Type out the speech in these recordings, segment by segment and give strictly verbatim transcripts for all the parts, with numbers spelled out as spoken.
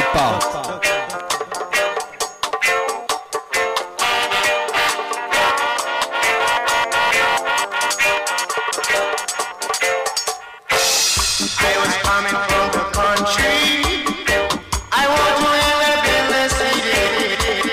part. I was coming from the country. I want to live in the city.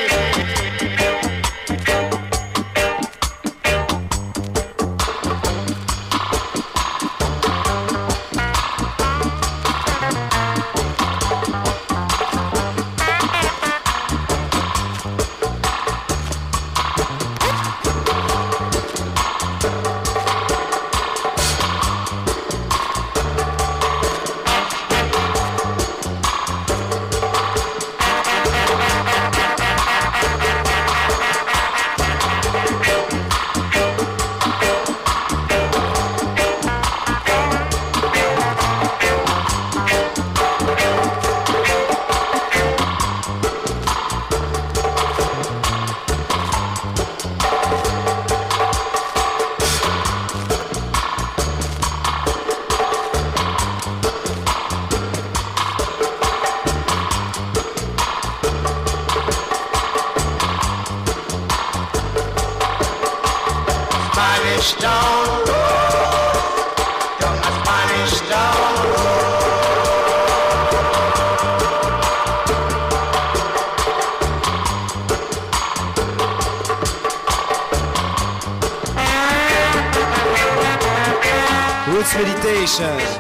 Spanish Town Road, down the Spanish Town Road. Roots Meditation.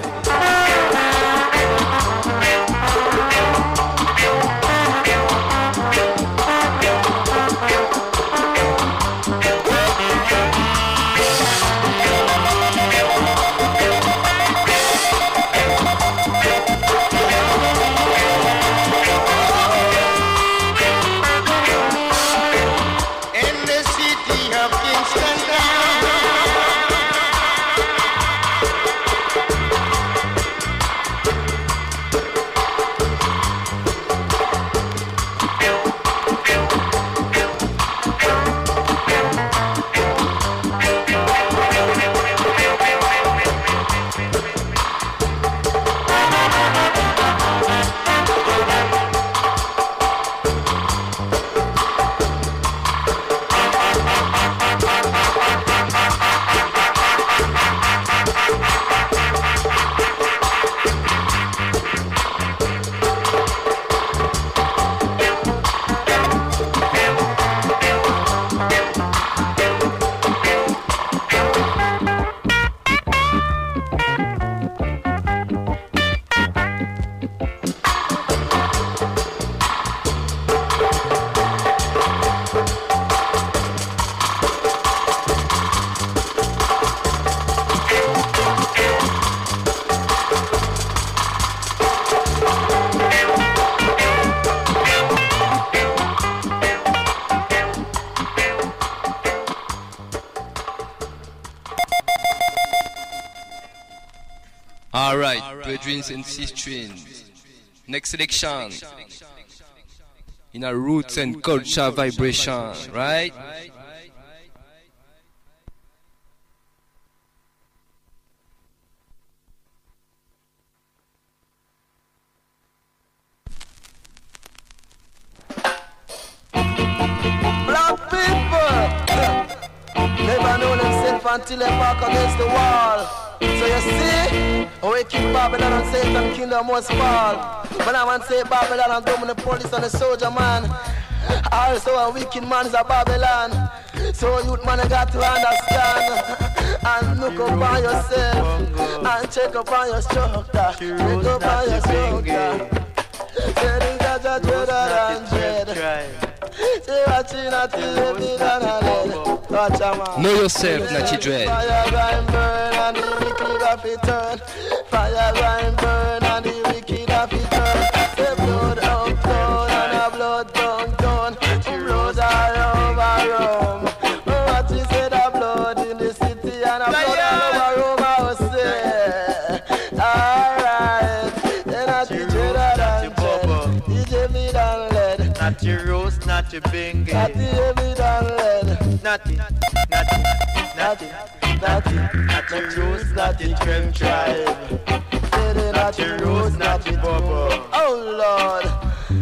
Alright, brethren and sisters, next selection in a roots and culture vibration, right? Black people never know themselves until they back against the wall. So you see, we keep Babylon and Satan kingdom must fall. But I want to say Babylon and government, the police and the soldier man. Also a wicked man is a Babylon. So youth man you got to understand. And look up on yourself and check up on your structure. Check up on your structure. Say the Gaja dread and dread. Say what you not to live in and a touch a man. Know yourself, Natty Dread. Fire grind burn and the wicked have it turn. Fire grind burn and the wicked have it turn. Say blood uptown and a blood downtown. Blood all over Rome. What you say the blood in the city and a blood all over Rome I will say. Alright, then I teach you that and dread. D J me down lead. Not your roast, not your bingy. Not the heavy down lead. Nothing, nothing, nothing, nothing. Not your roast, not your twelve tribe. Not your rose, not your bubble. Oh Lord,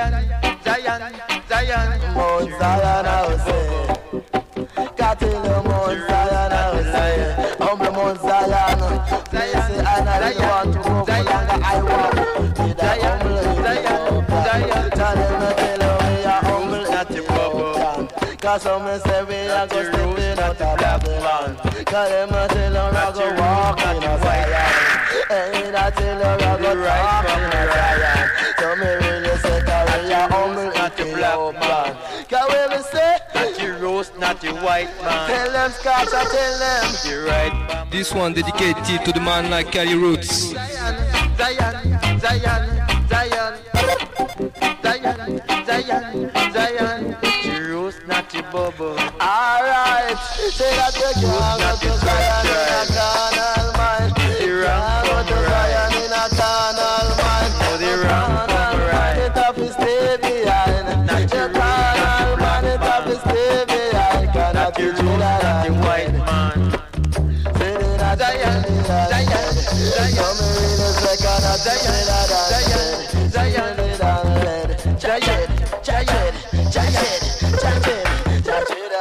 Zion, Zion, Zion. Mount Zion, I will say. Cattle Mount Zion, I will say. Humble Mount Zion. They say I really want to go for longer. I want to be the humble. Zion, Zion. Tell them to tell them we are humble. Not the bubble. Cause some say we are go stepping out of Babylon. Cause them a tell them we go walk in a Zion. And I tell them we go talk in a Zion. So me really say cause we are humble Not the in black man. cause we will say Not the roast, not the white man. tell them Scotch, I tell them The right man. This one dedicated to the man like Cali Roots. Zion, Zion, Zion, Zion, Zion, Zion, Zion. The roast, not the bubble. alright. Say that you can't go to Zion in a carnal mind. The wrong Can't go to come right. Zion in a carnal mind. No, the wrong come Carnal man, right. it have to stay behind. Not The the root, carnal man, it have to stay behind. Cannot Not be the roast, not the white man. Zion, Zion, Zion. Come in a second, I Zion, Zion, Zion, Zion, Zion, Zion, Zion,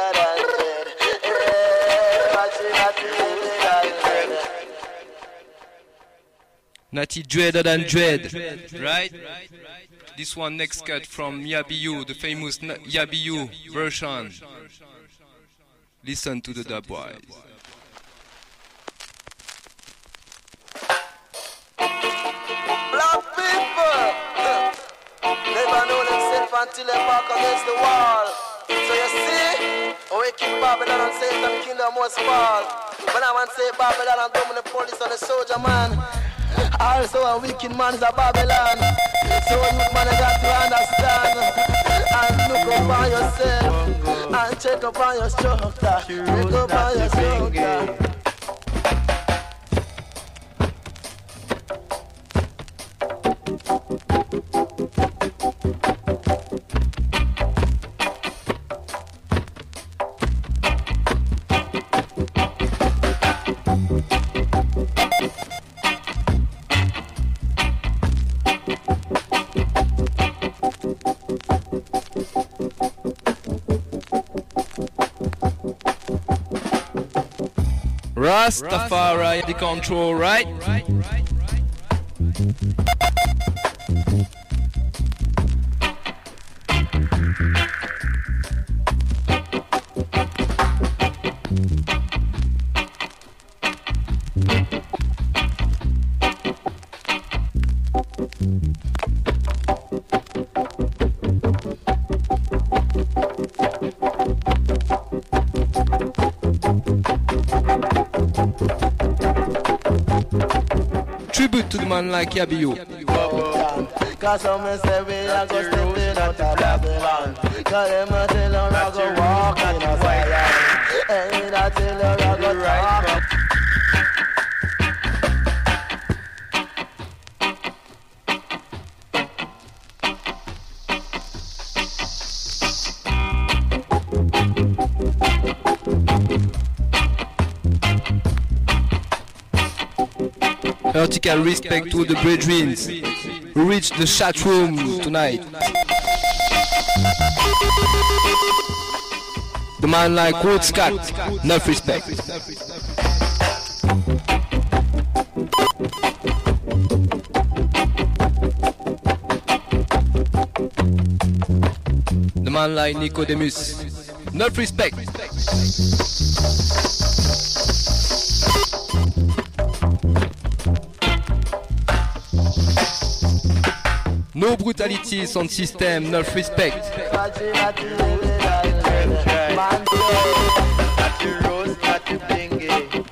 Natty Dreader than Dread. Right? This one next cut from Yabiyu, the famous Na- Yabiyu version. Listen to the dubwise. Black people never know themselves until they back against the wall. So you see, we keep Babylon and Satan kingdom must fall. When I want to say Babylon and come the police and the soldier man. Also a wicked man is a Babylon. So you man got to understand and look upon yourself and check upon your structure. Check upon your structure. Rastafari the control, right? Tribute to the man like Yabiyu. Cause some say we are go stepping out of Babylon. Cause them a tell them I go walk in a Zion. And I tell them I go talk. Vertical respect to the brethren who reached the chat room tonight. The man like Roots Cat, enough respect. The man like Nicodemus, enough respect. No brutality, sound system, enough respect. Not the roast, not the blingy.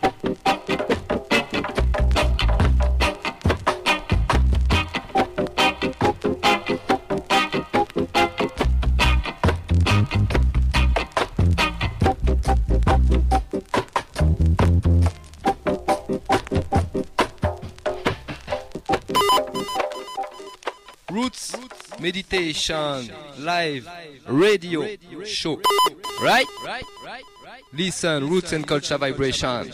Roots Meditation Live Radio Show. Right? Listen, Roots and Culture Vibration.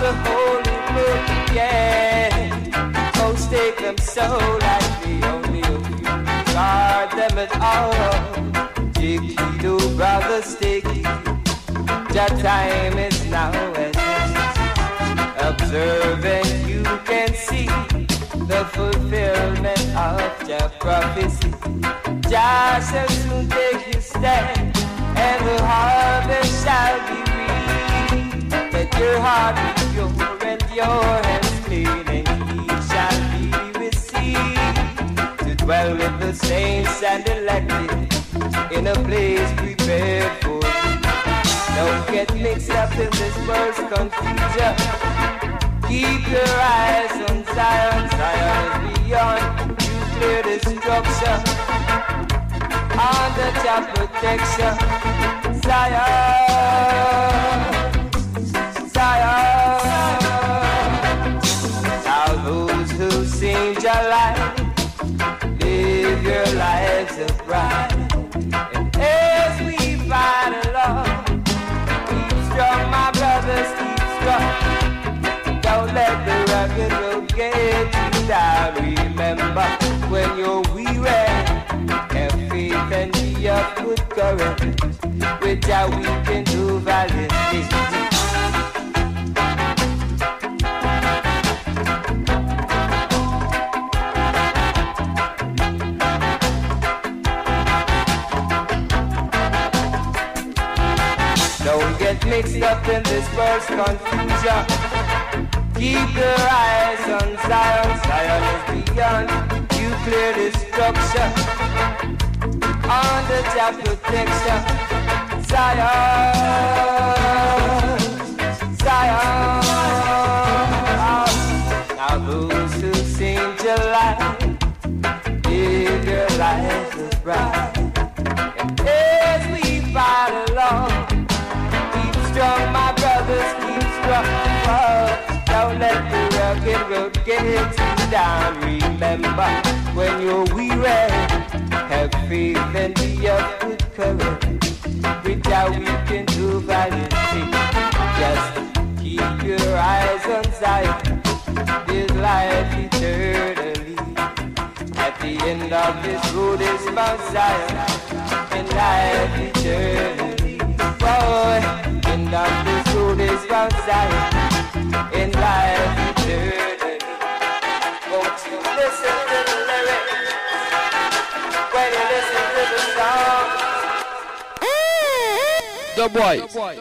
the holy book, yeah. Most take them so lightly, only a few regard them at all. Take heed, oh brothers, take heed. Your time is now at hand. Observe and you can see the fulfillment of your prophecy. Jah shall soon take his stand, and the harvest shall be reaped. Let your heart be pure and your hands clean, and ye shall be received to dwell with the saints and elected in a place prepared for you. Don't get mixed up in this world's confusion. Keep your eyes on Zion. Zion is beyond nuclear destruction. Under your protection, Zion, Zion. Now those who sing your life, live your lives upright. And as we fight along, keep strong, my brothers, keep strong. Don't let the rugged road get you down. Remember, when you're weary, have faith and be of good courage. With that we can do valiantly. Don't get mixed up in this world's confusion. Keep your eyes on Zion. Zion is beyond nuclear destruction. Under your protection, Zion, Zion. Now those who sing your life, live your lives upright. And as we fight along, keep strong, my brothers, keep strong. Don't let the rugged road get you down. Remember, when you're weary, have faith and be of good courage. With that we can do valiantly. Just keep your eyes on Zion. There's life eternally. At the end of this road is Mount Zion, and life eternally. Boy, end of this road is Mount Zion, in life eternally. Won't you listen to the lyrics when you listen to the song? The boy.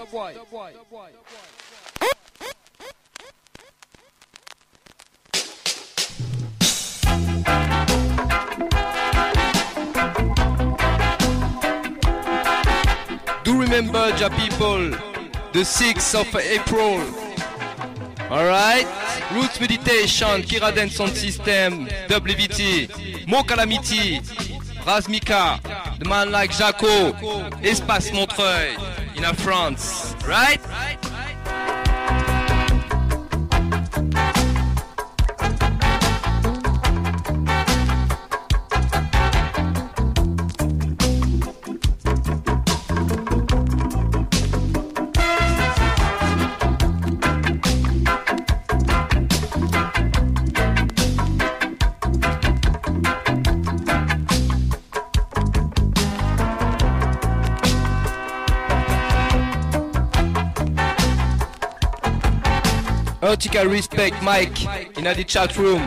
Do remember, Ja people, the sixth of April. Alright, Roots Meditation, Kira Dance Sound System, W V T, Mo Calamity, Razmika, the man like Jaco, Espace Montreuil, in a France, right? Vertical respect, Mike, in the chat room.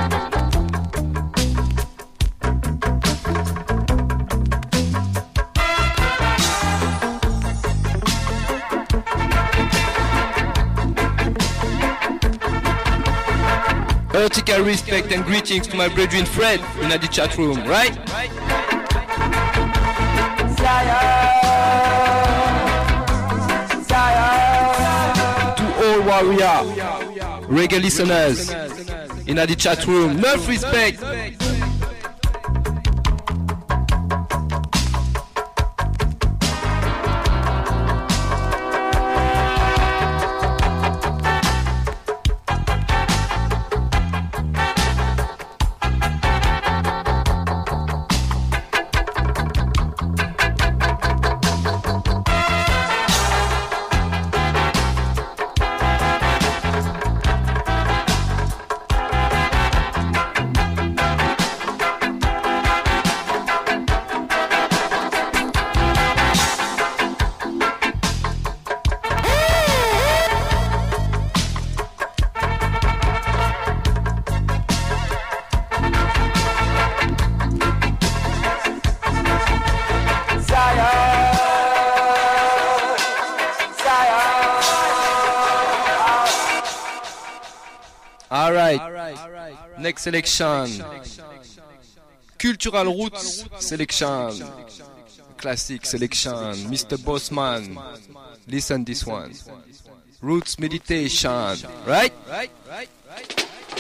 Vertical respect and greetings to my brethren Fred in the chat room, right? All warrior, reggae listeners in the chat room, enough respect. All right. Next selection. Cultural Roots selection. Classic selection. Mister Bossman. Listen this one. Roots meditation. Right? Right? Right? Right?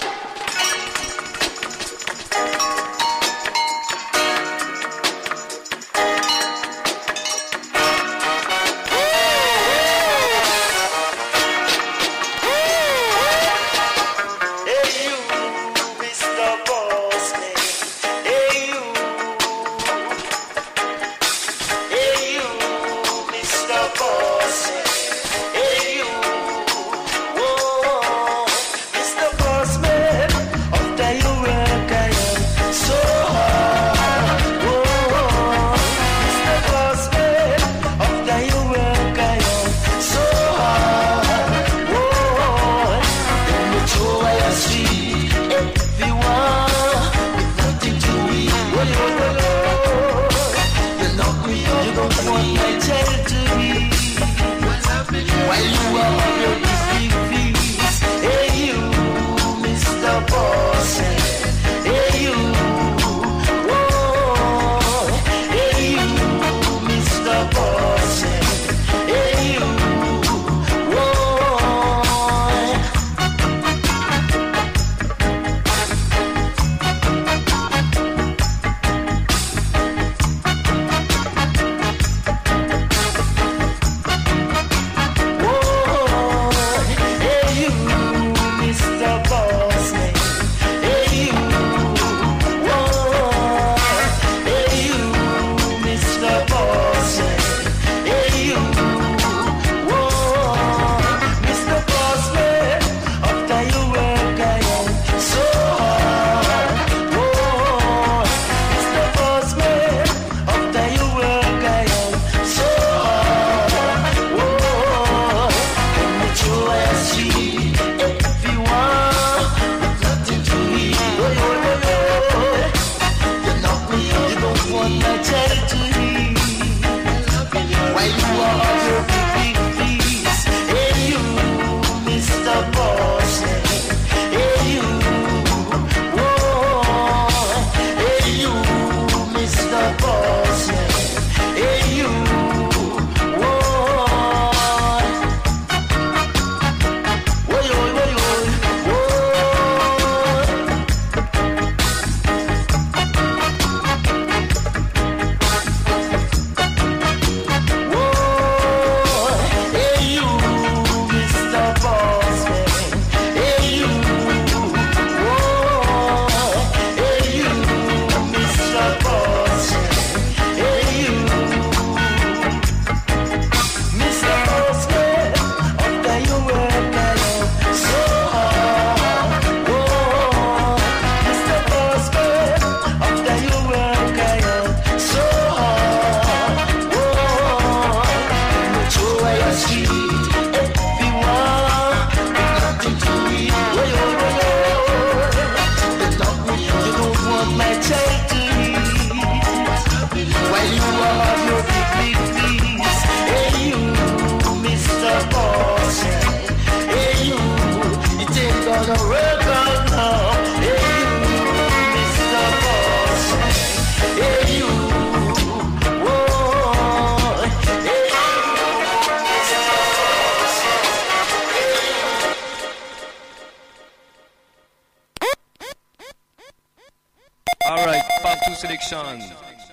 Selection.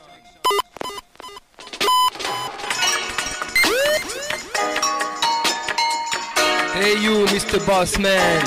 Hey you, Mister Bossman.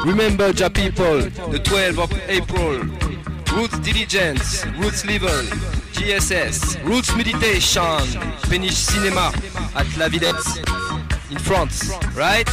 Remember, Ja people, the twelfth of April, Roots Diligence, Roots Level, G S S, Roots Meditation, Péniche Cinéma at La Villette in France, right?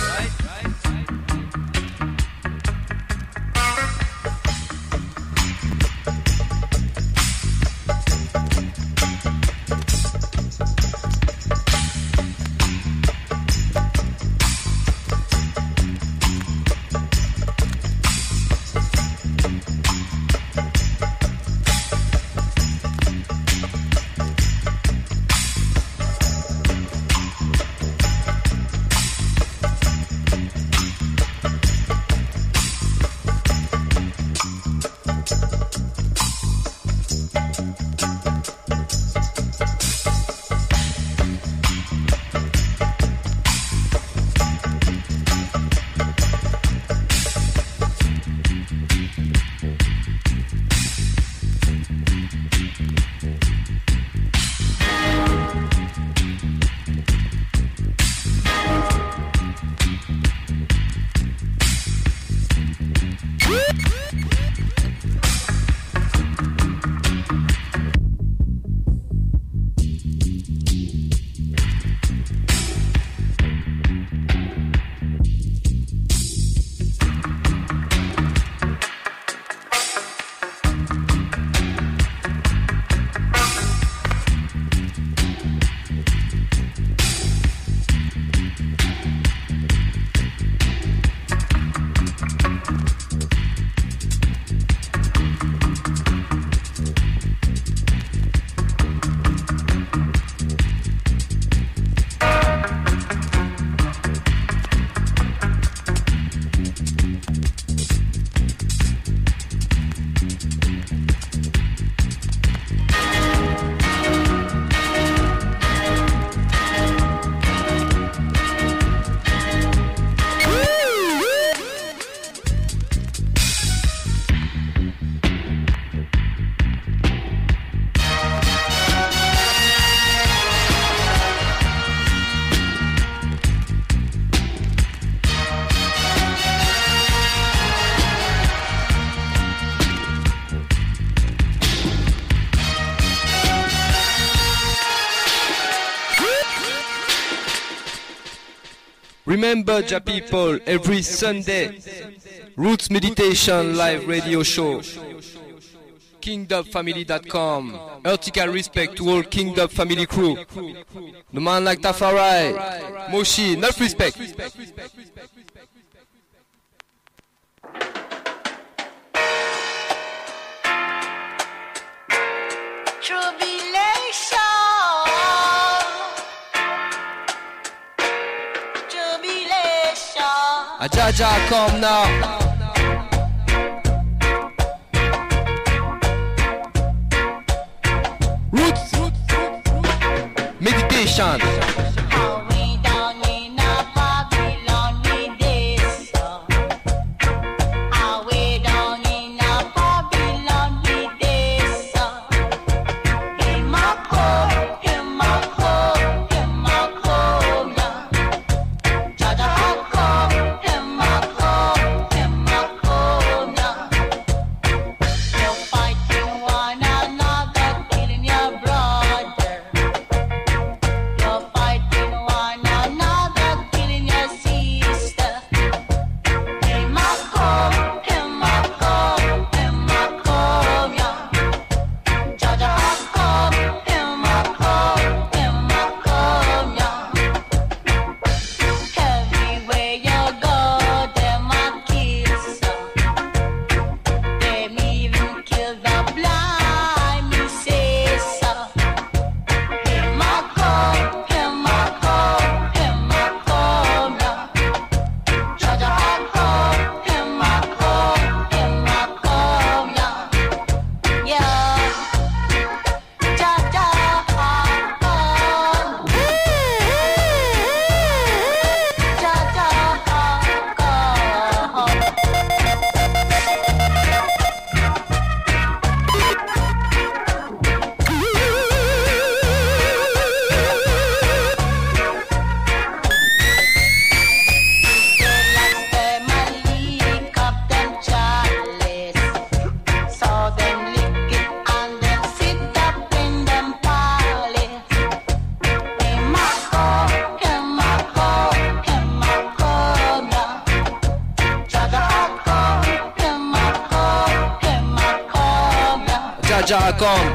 Remember, Ja people, every Sunday, Roots Meditation live radio show, kingdom family dot com. Vertical respect to all Kingdom family crew. The man like Tafari, Moshi, enough respect. Tribulation, tribulation. Ajaja, come now. Roots, meditation. Way down in a Babylon with this song. Way down in a Babylon with this song. In my coat, in my coat, in my coat, yeah. Jaja had come, in my coat, in my coat, yeah. You're fighting one another, killing your brother. You're Jaja come.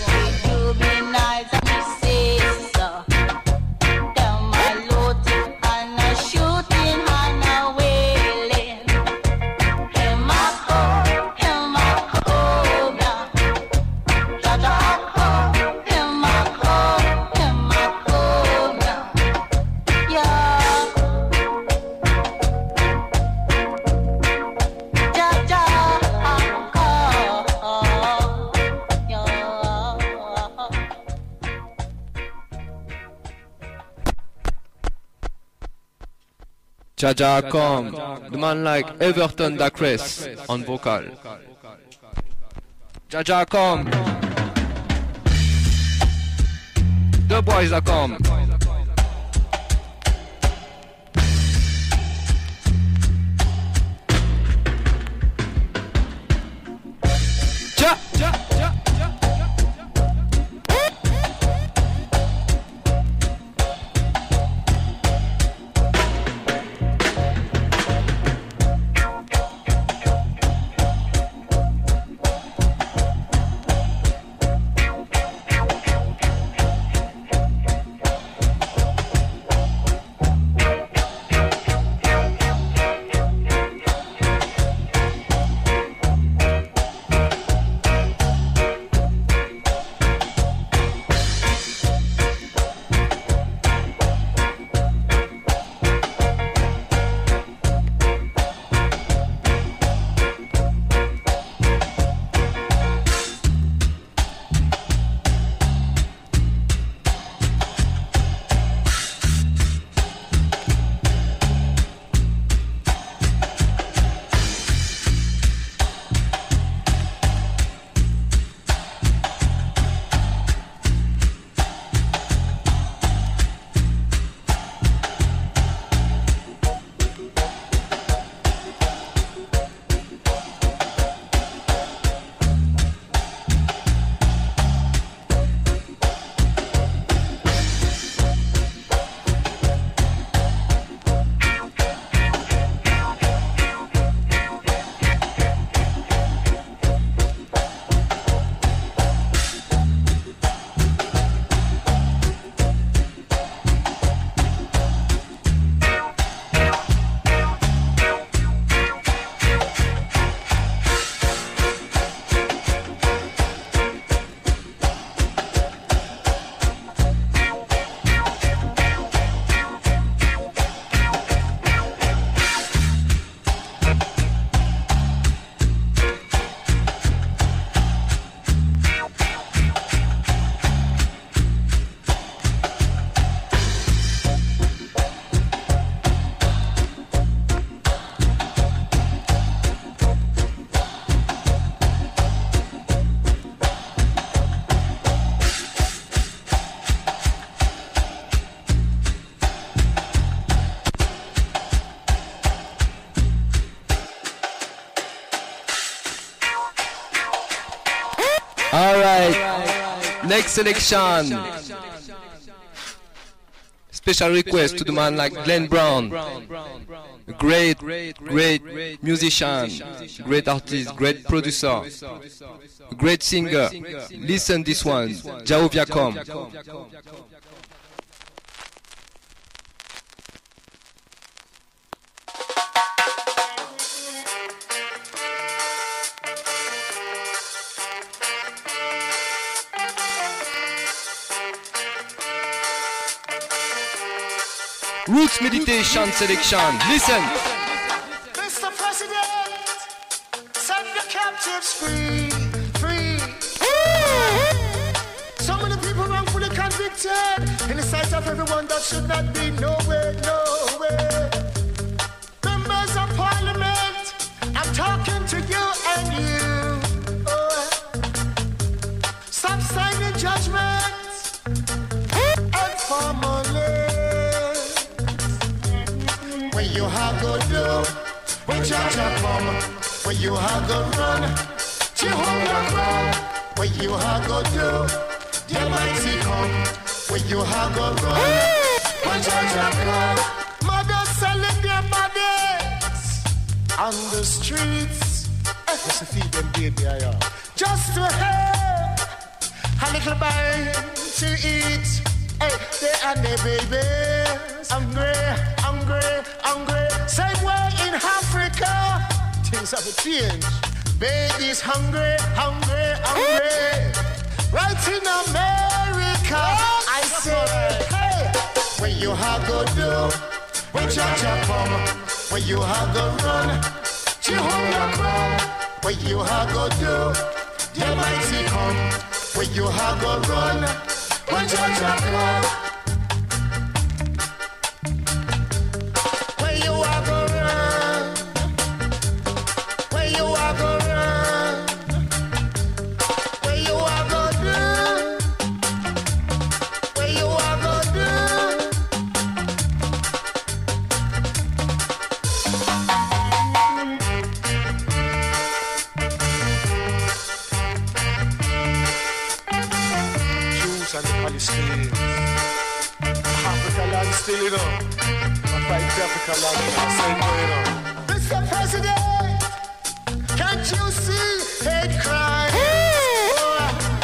Jaja come, the man like Everton Dacres on vocal. Jaja come, the boys are come. Ja, ja, ja, ja. Alright, next selection. Special request to the man like Glenn Brown. A great, great musician, great artist, great producer, a great singer. Listen this one, Jaovia come. Roots meditation selection. Listen. Mister President, set the captives free, free. So many people wrongfully convicted in the sight of everyone that should not be. No way, no way. Members of Parliament, I'm talking to you and you. Oh. Stop signing judgments and formally. When you have go do, when Jaja come, when you have go run, Jehovah come, when you have go do, the Almighty come, when you have go run, when Jaja come, mothers selling their bodies on the streets, just to feed them baby, I am. Just to help a little bite to eat. Hey, they and their babies, hungry, hungry, hungry. Same way in Africa, things have changed. Babies hungry, hungry, hungry. Right in America, I say, hey, when you have go do, when Jaja come, when you have go run, Jehovah come, when you have go do, the Almighty come, when you have go run, when Jaja come, when you have go run, when you have go run, when you have go do, when you have go do. And the Palestinians. Africa land still, you know. I fight the Africa land, you know. Same way, you know. Mister President, can't you see hate crime? Oh,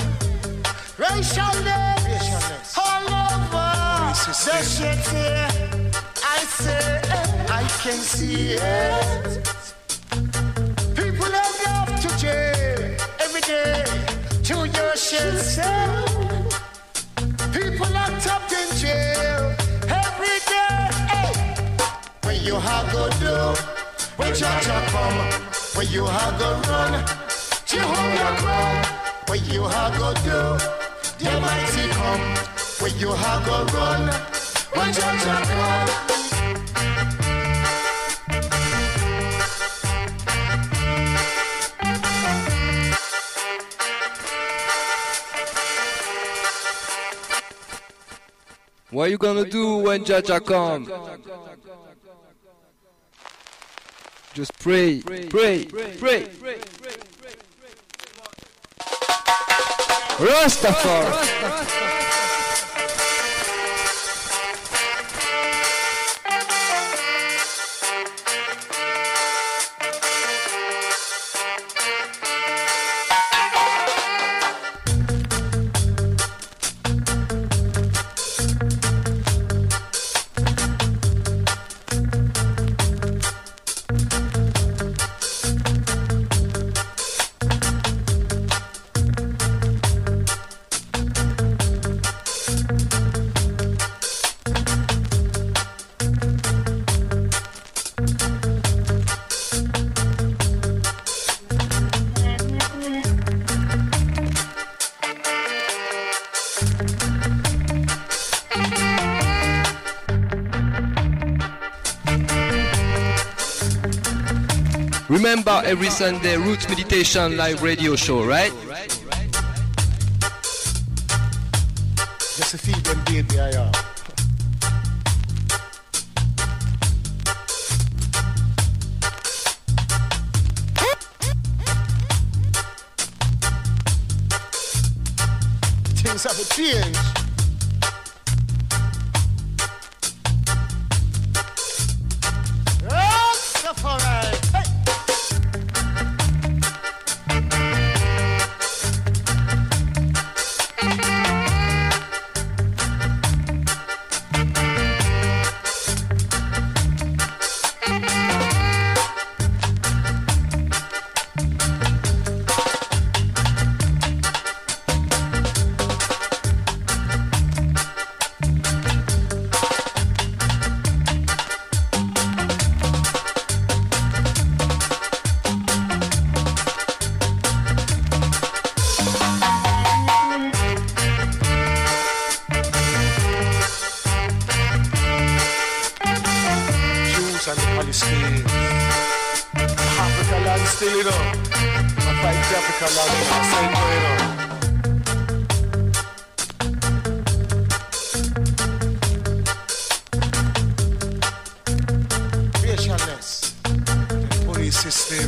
racialness all over the city. I say, I can see it. People are off to jail every day to your shit cell. People locked up in jail every day. Hey. When you have go do, when Jaja come, when you have go run, Jehovah come, when you have go do, the Almighty come, when you have go run, when Jaja come. What you gonna do when Jaja come? Just pray, pray, pray. Rastafari. Remember every Sunday Roots Meditation live radio show, right? Just to feed them baby, I am. Things have changed. Rastafari. Hey. And the Palestinians. Africa land still, you know. I fight the Africa land, you know. Same way, you know. Racialness, the police system.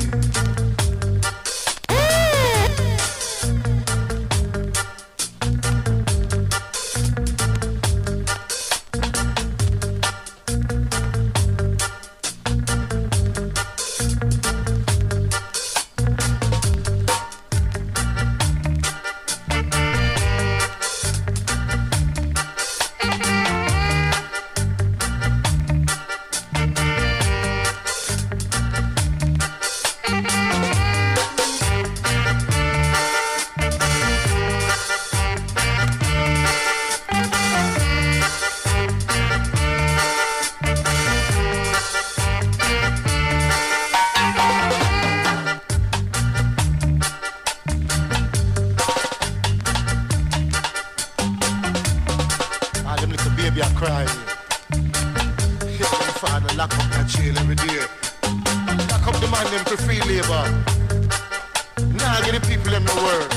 lock up that jail every day. Lock up the man them for free labor. Nah, get the people them no work.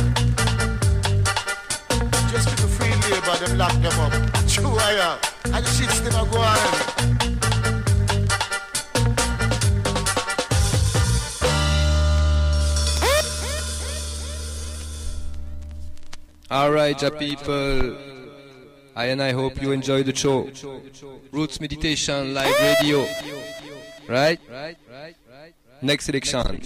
Just for the free labor, them lock them up. True I am. And the shit still a go on. Alright, ja people. I and I hope you enjoy the show. Roots Meditation Live Radio. Right? Next selection.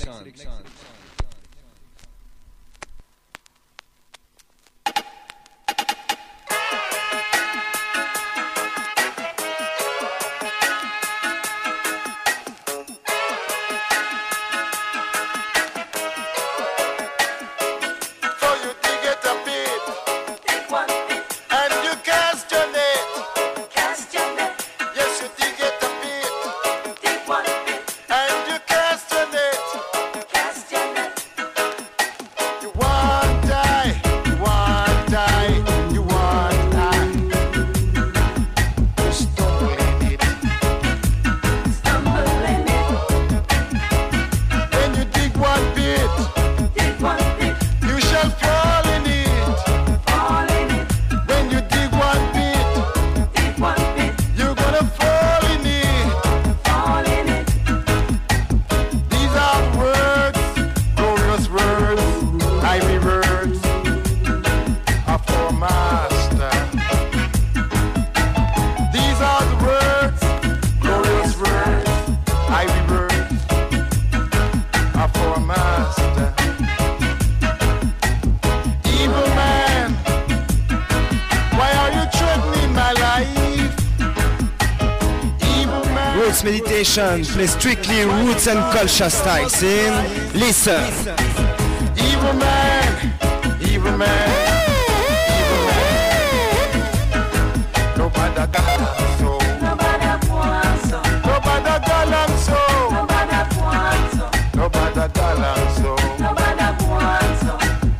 Meditation, play strictly roots and culture styles in listen. Evil man, evil man, evil man. Nobody got so. Nobody wants so. Nobody got so. Nobody wants so. Nobody got so. Nobody wants so.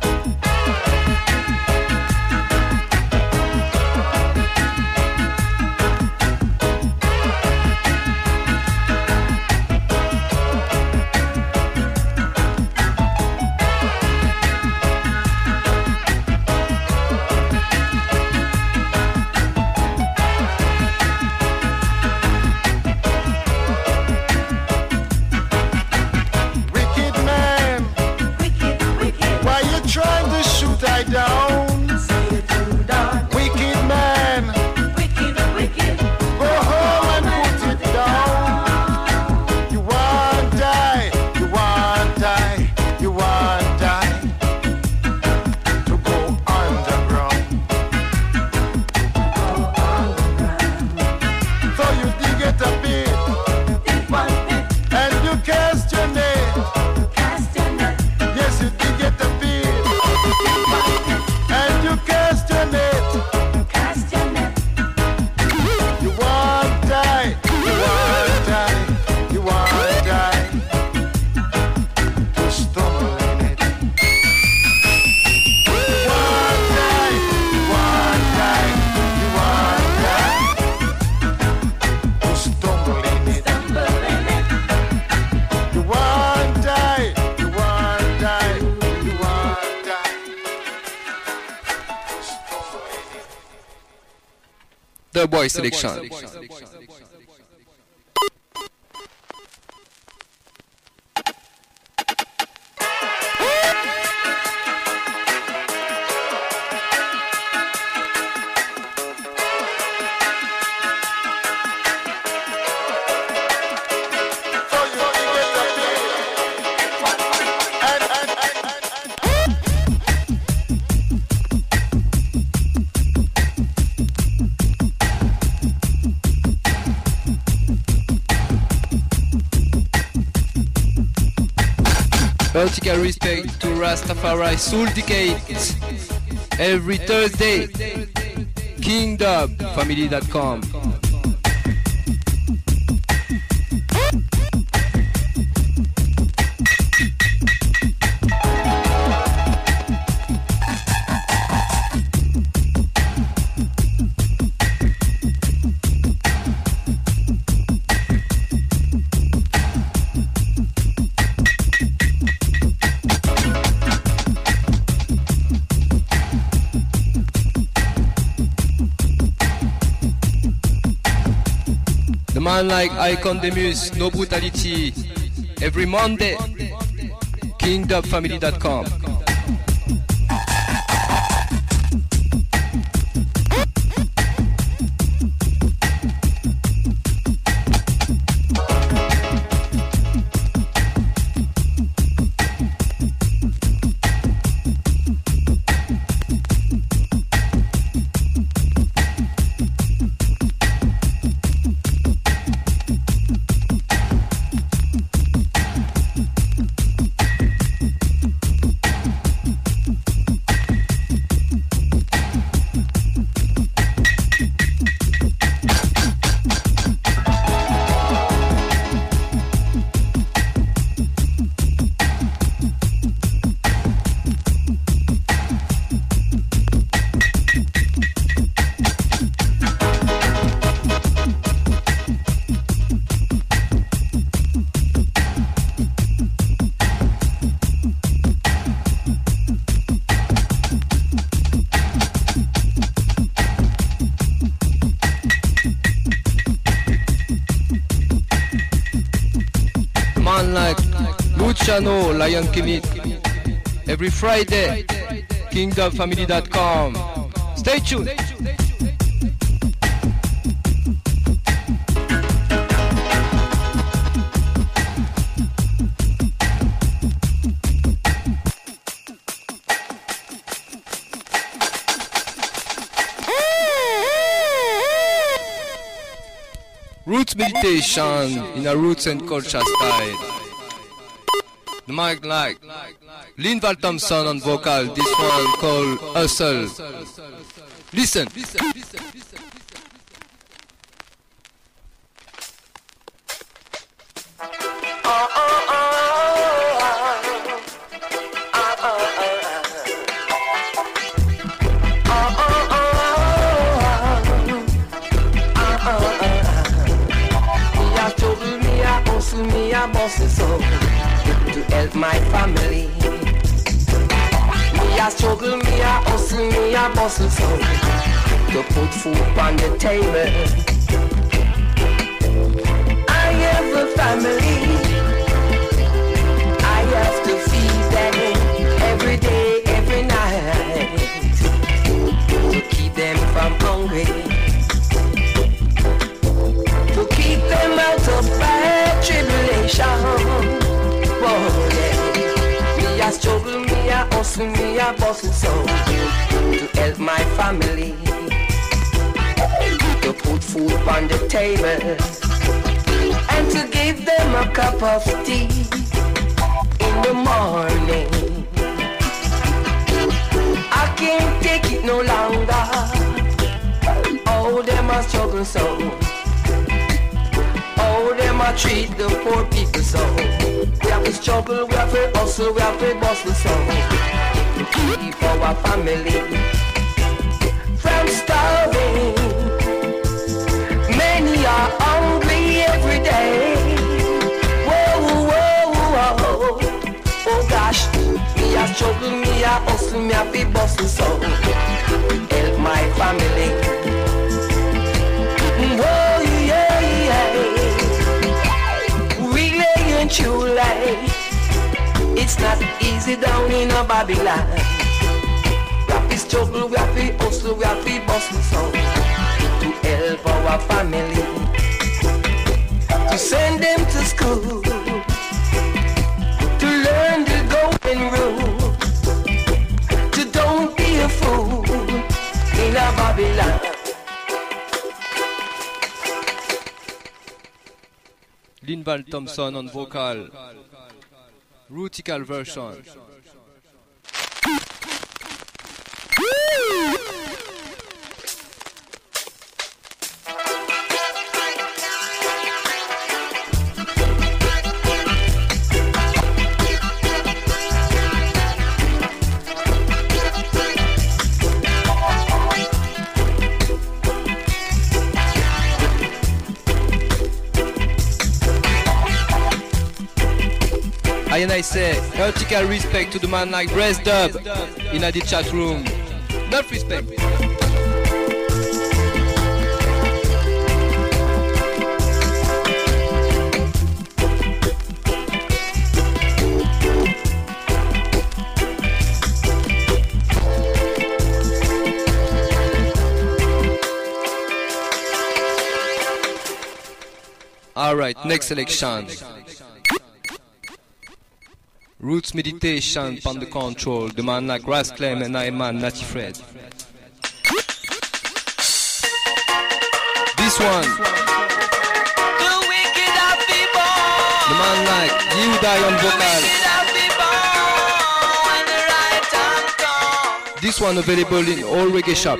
The Boy Selection. Vertical respect to Rastafari Soul Decade every Thursday. King Dub Family dot com. man like Icon Demus, No Brutality. Every Monday, king dub family dot com. Luciano, Lion Kimit. Every Friday, king dub family dot com. Stay tuned. Roots meditation in a roots and culture style. The mic like Linval Thompson on vocal, this one called Hustle. Listen. To help my family, me a struggle, me a hustle, me a bustle so to put food on the table. I have a family, I have to feed them every day, every night to keep them from hungry, to keep them out of bad tribulation. Oh, yeah. Me a struggle, me a hustle, me a bustle so to help my family, to put food on the table and to give them a cup of tea in the morning. I can't take it no longer. Oh, them a struggle so. Oh, them a treat the poor people so. We have to struggle, we have to hustle, we have to bustle so to keep our family from starving. Many are hungry every day. Whoa, whoa, whoa. Oh gosh, me a struggle, me a hustle, me a be bustle so help my family. Whoa, yeah, yeah. True life, it's not easy down in a Babylon. We have to struggle, we have to hustle, we have to bustle so to help our family, to send them to school, to learn the golden rule, to don't be a fool in a Babylon. Linval Thompson on vocal, Rootical version. And I say, vertical respect to the man like Brace Dub in the chat room. Not respect. Alright, next selection. Roots Meditation, Pound the Control, the man like Rasclem and I man Natty Fred. This one. The man like Yehudai on vocal. This one available in all reggae shop.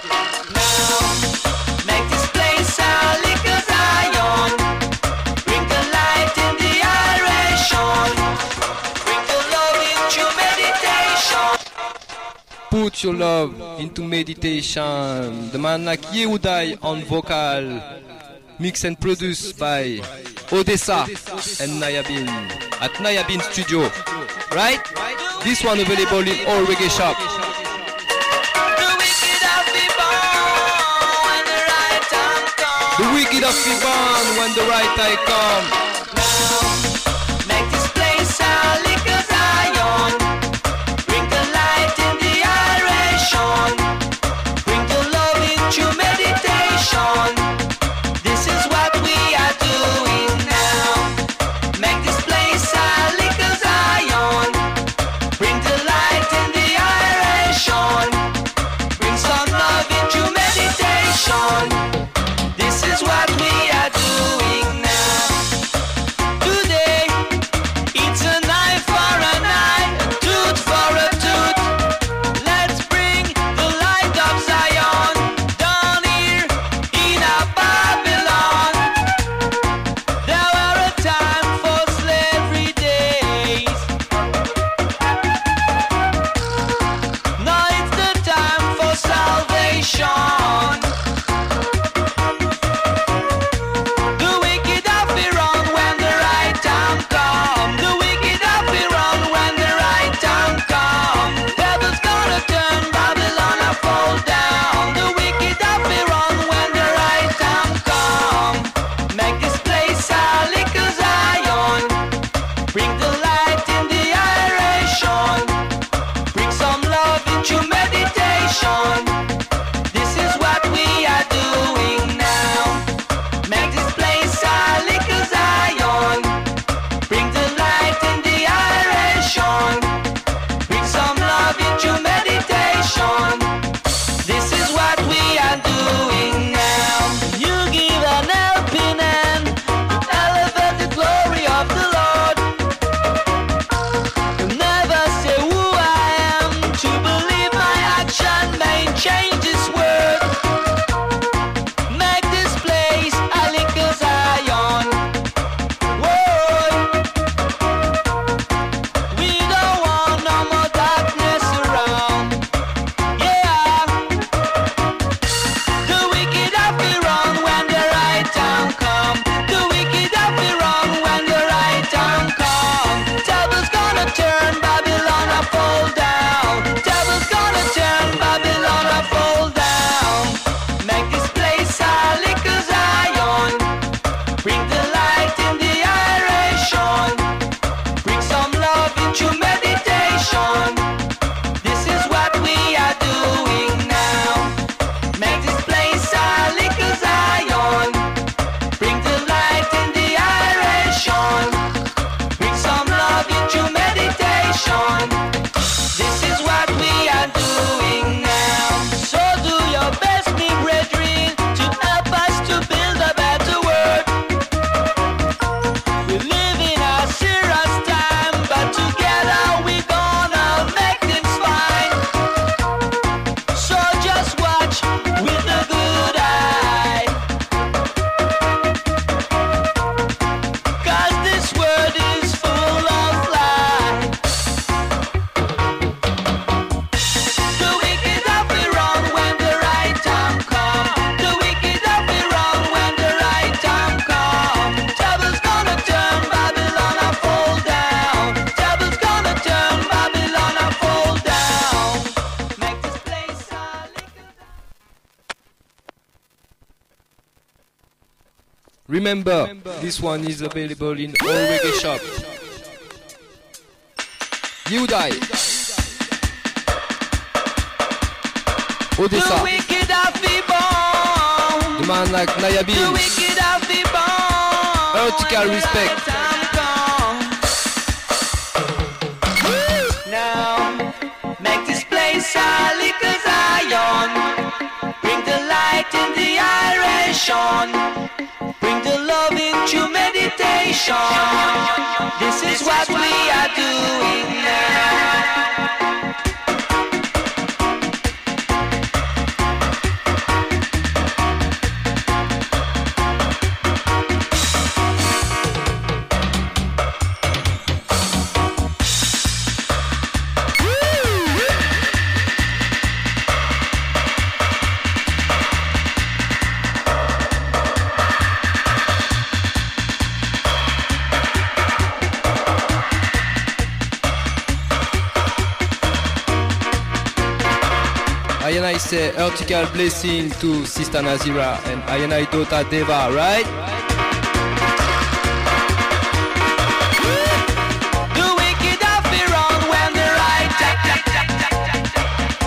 Make this place a little Zion. Bring the light in the adoration. Bring the love into meditation. Put your love into meditation. The man like Yehudai on vocal. Mixed and produced by Odessa and Nayabin at Nayabin Studio. Right? This one available in all reggae shop. The wicked of the born when the right time come. Make this place a little Zion. Bring the light in the adoration. Bring the love into meditation. This is what we are doing now. Make this place a little Zion. Bring the light in the adoration. Bring some love into meditation. This is what we are doing now. Today, it's a knife for a knife, a tooth for a tooth. Let's bring the light of Zion down here in our Babylon. There were a time for slavery days. Now it's the time for salvation. The wicked have to run when the right time come. The wicked have to run when the right time come. Devil's gonna turn Babylon and fall down. The wicked have to run when the right time come. Make this place a little Zion. Bring the light in the adoration. Bring some love into meditation. This is what we are doing now. Make this place a little Zion. Bring the light in the adoration. Bring some love into meditation. This is what we are doing now. You give an helping hand to elevate the glory of the Lord. You never say who I am to believe my action may change this world. Make this place a little Zion. Whoa. We don't want no more darkness around. Yeah. The wicked have to run when the right time come. The wicked have to run when the right time come. Devil's gonna turn Babylon and fall down. Devil's gonna turn Babylon and fall down. Make this place a little Zion. Bring the light in the adoration. Bring some love into meditation. This is what we are doing now. Make this place a little Zion. Bring the light in the adoration. Bring some love into meditation. This is what we are doing now. So do your best, me brethren, to help us to build a better world. We live in a serious time, but together we gonna make things fine. So just watch with a good eye, 'cause this world is full of lies. The wicked have to run when the right time come. The wicked have to run when the right time come. Devil's gonna turn Babylon and fall down. Devil's gonna turn Babylon and fall down. Make this place a little. Remember, this one is available in all reggae shop. Yehudai. The Odessa. wicked have to born. The man like The Nayabin. wicked have to born. Vertical respect. Now, make this place a little Zion. Bring the light in the iration. Bring the love into meditation. This is what we are doing now. I and I say vertical blessing to Sister Nazira and I and I daughter Deva, right? The wicked have been wrong when the right jack jack jack jack jack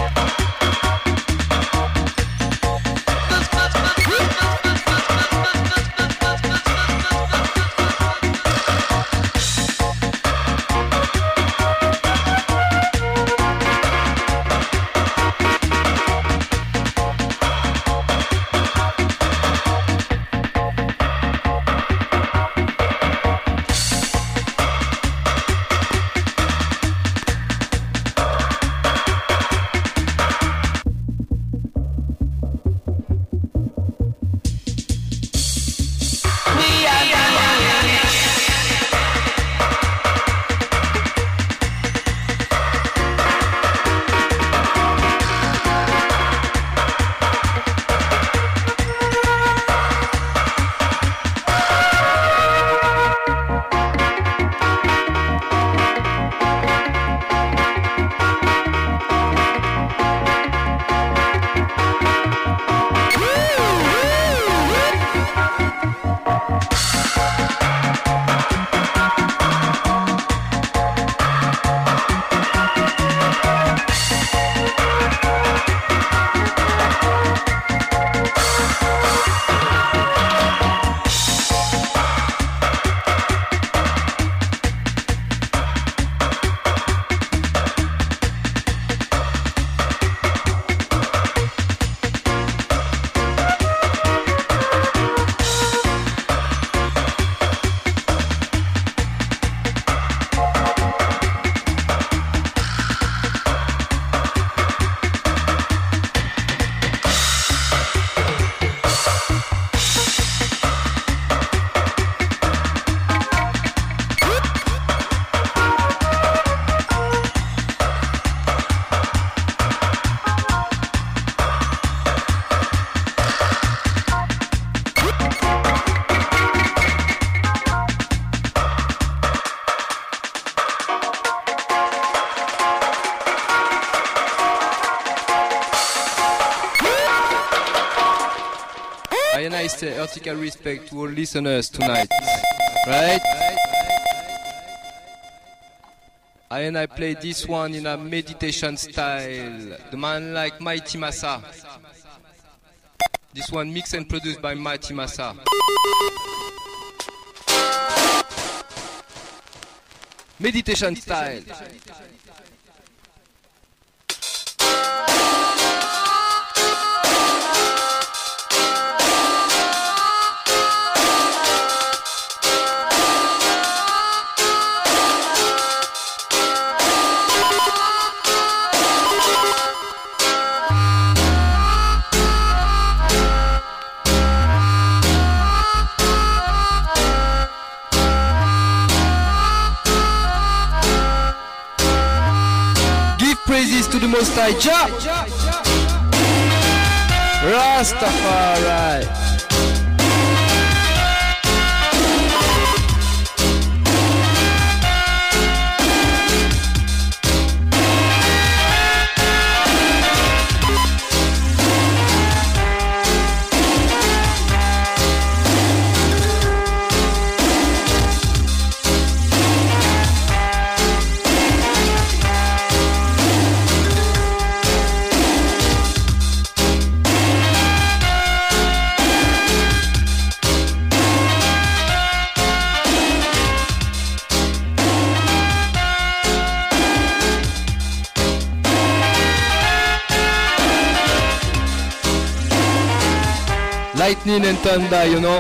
I say vertical respect to all listeners tonight, right? I and I play this one in a meditation style. The man like Mighty Massa. This one mixed and produced by Mighty Massa. Meditation style. Praises to the Most High Jah, Rastafari. lightning and thunder, you know.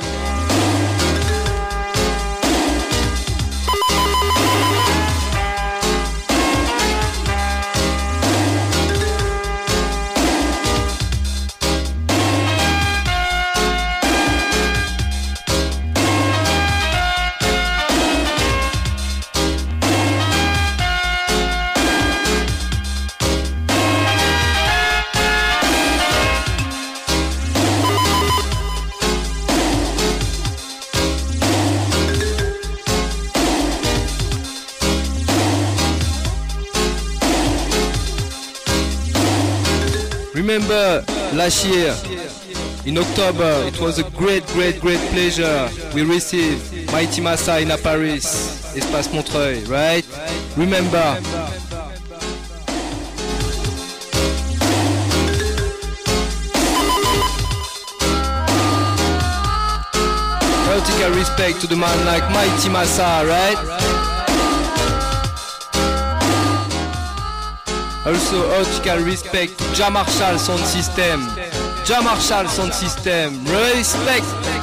Remember last year in October, it was a great, great, great pleasure. We received Mighty Massa in Paris, Espace Montreuil, right? Remember. Vertical respect to the man like Mighty Massa, right? Also vertical respect to Ja Marshall Sound System. Ja Marshall Sound System. Respect.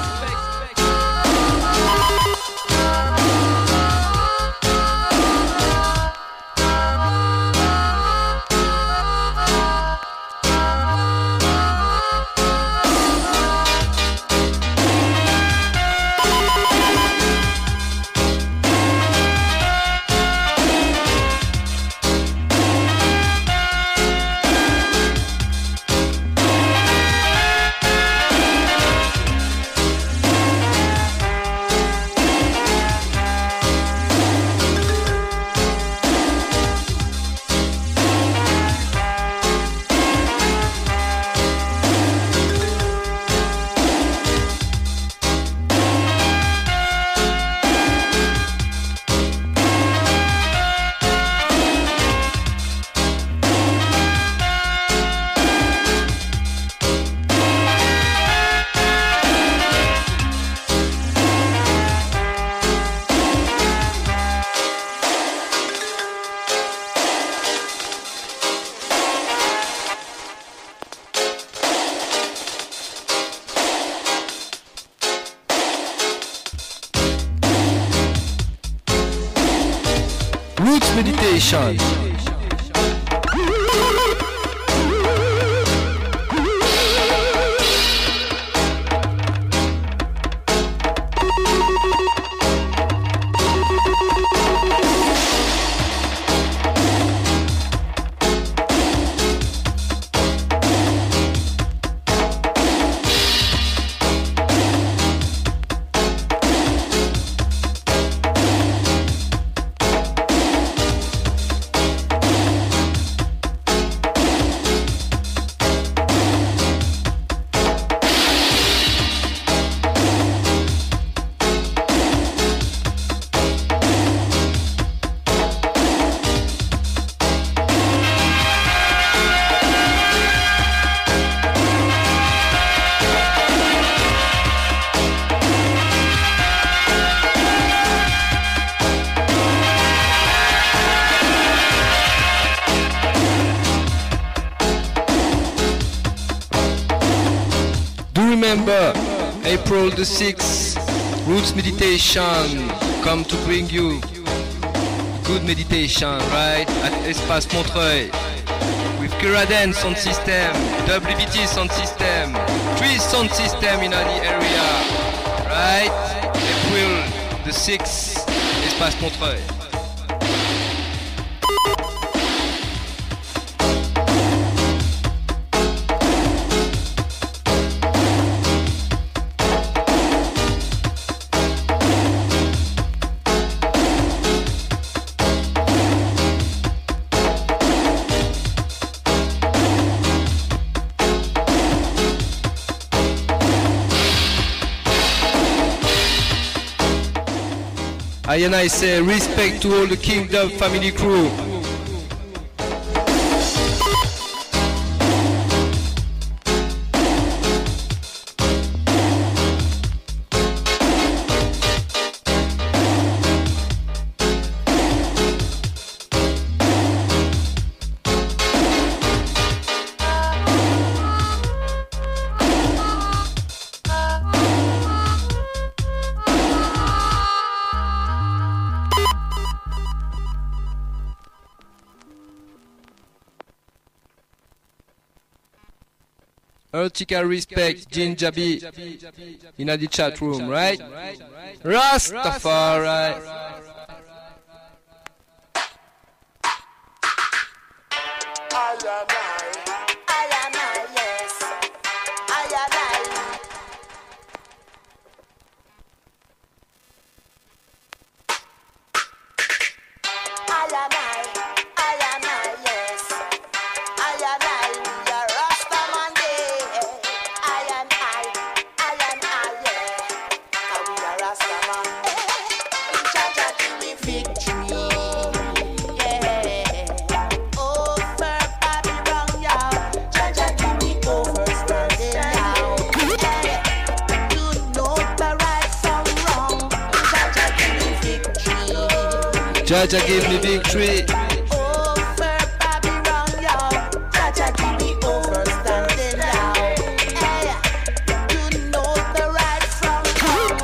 Roots meditation. Remember, April the sixth, Roots Meditation, come to bring you good meditation, right, at Espace Montreuil, with Kiraden Sound System, W B T Sound System, three sound system in the area, right, April the sixth, Espace Montreuil. I and I say respect to all the Kingdom family crew. Vertical respect, Ginger B in the chat room, right? Rastafari. Jaja give me victory. Over Babylon, y'all. Jaja give me overstanding, y'all. Hey, you know the right from wrong.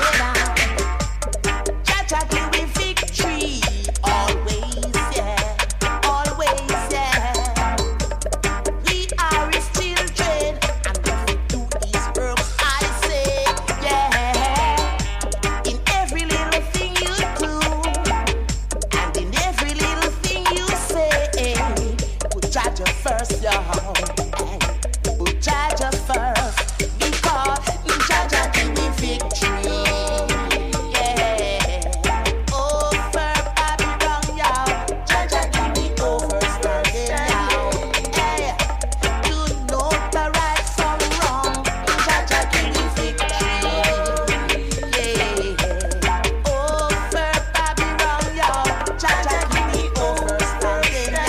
Jaja give me victory. Always, yeah. Always, yeah. We are his children, and if we do his works, I say, yeah. In every little thing you do. First, y'all, put Jaja first, because Jaja give me victory, yeah. Over Babylon, y'all, Jaja give me overstanding, y'all. Hey, you know the right from wrong, Jaja give me victory, yeah. Over Babylon, y'all, Jaja give me overstanding, y'all.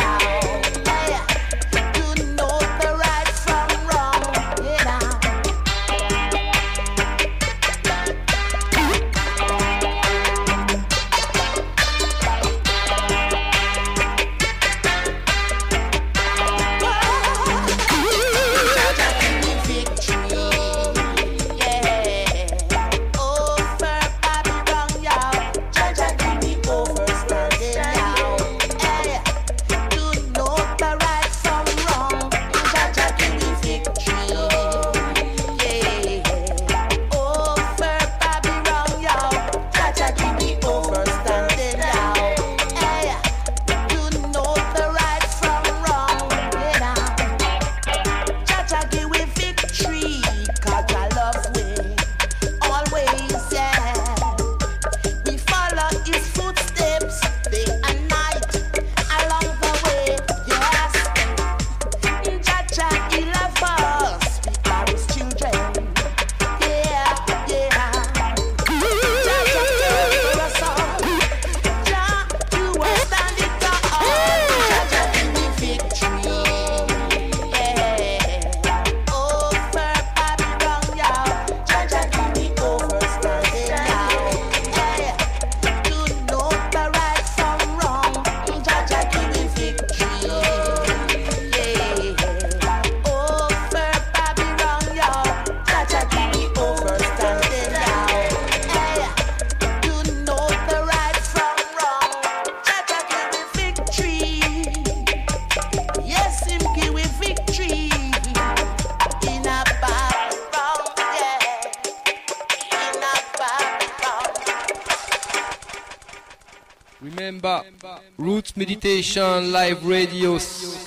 Remember, Roots Meditation Live Radios.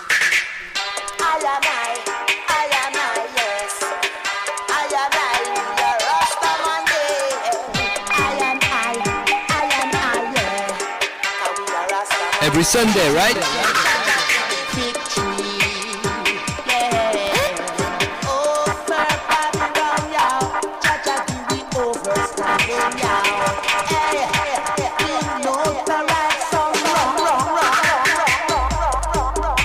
I am I, I am I, yes. I am I, the Rastaman, yeah. I am I, I am I, yeah. Are we the Rastaman? Every Sunday, right? Victory, yeah. Over Babylon, y'all. Jaja give me overstanding, y'all. Hey, you know the right from wrong, wrong, wrong, wrong, wrong, wrong,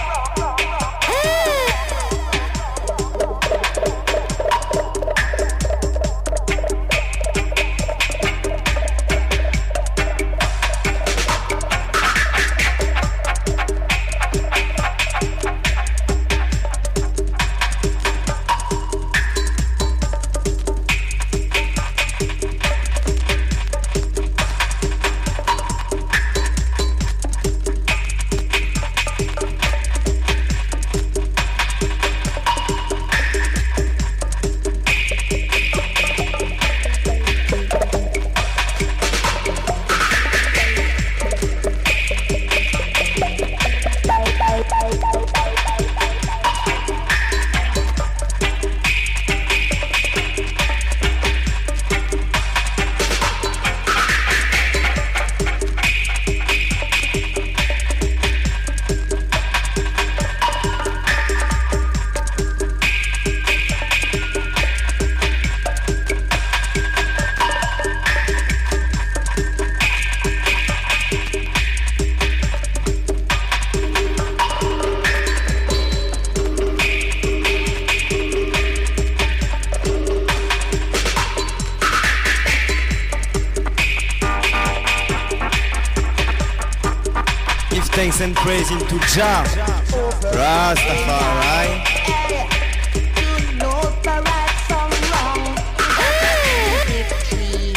thanks and praise into Jah Rastafari. You know the right from wrong. Victory.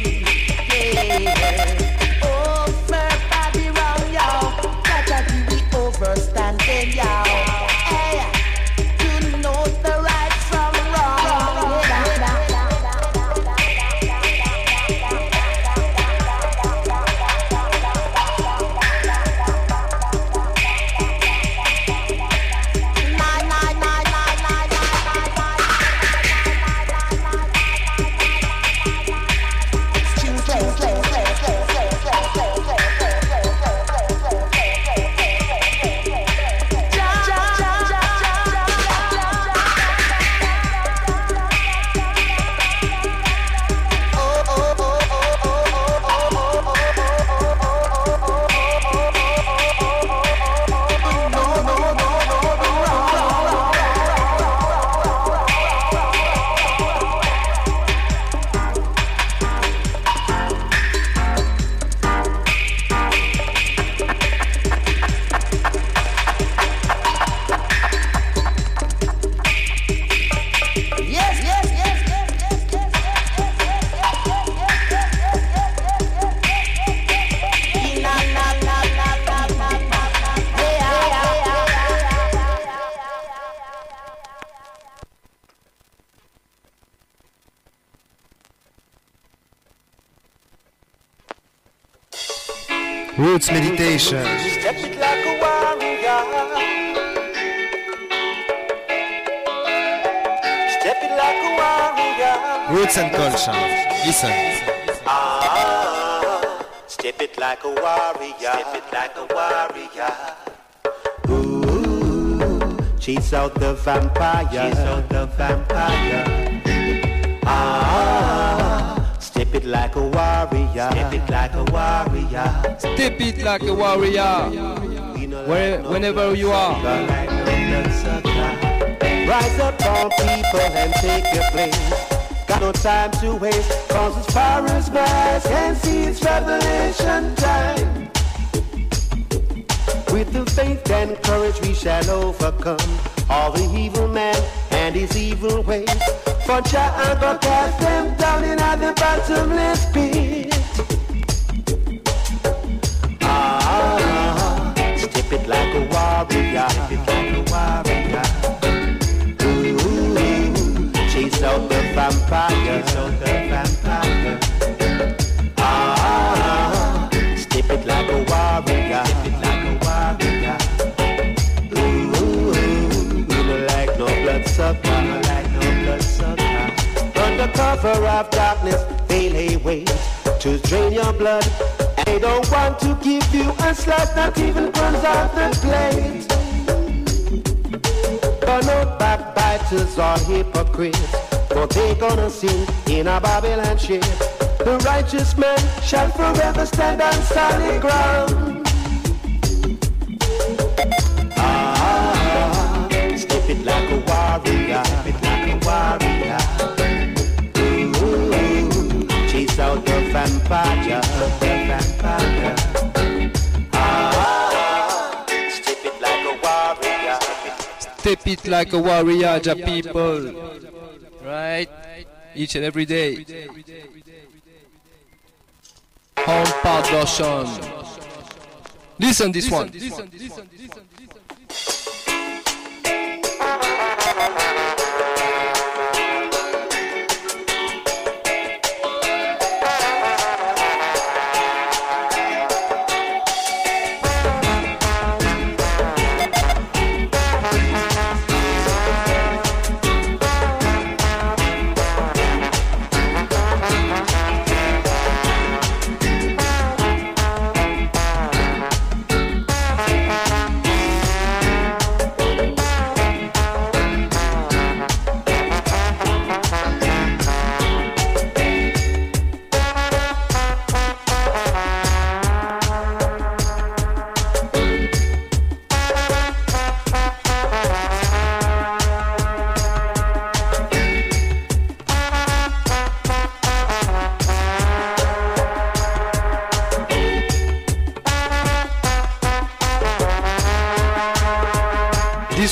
Yeah. Over Babylon, yo. Gotta do the overstanding, yo. Hey, you know the right from wrong. Roots meditation. Step it like a warrior. Step it like a warrior. Roots and culture. Listen. Ah, step it like a warrior. Step it like a warrior. Ooh, chase out the vampire. Chase out the vampire. Ah. Step it like a warrior. Step it like a warrior. Step it like a warrior. Where, whenever you are. Rise up all people and take your place. Got no time to waste, cause as far as my eyes can see, it's revelation time. With the faith and courage we shall overcome all the evil man and his evil ways. For Jah and God cast them down in the bottomless pit. Ah, step it like a warrior. Step it like a warrior. Ooh, chase out the vampire. Chase out the vampire. Ah, step it like a warrior. Step it like a warrior. Ooh, we don't like no bloodsucker. Like no bloodsucker. Under cover of darkness, they lay wait to drain your blood. And they don't want to give you a slice, not even crumbs off the plate. But no backbiters or hypocrites, for they gonna sing in a Babylon ship. The righteous man shall forever stand on solid ground. Ah, step it like a warrior. Step it like a warrior. Ooh, chase out the vampire. The vampire. Ah, step it like a warrior. Step it like a warrior, Jah people. Right? Each and every day. Home Production. Listen this one. Listen, listen, listen.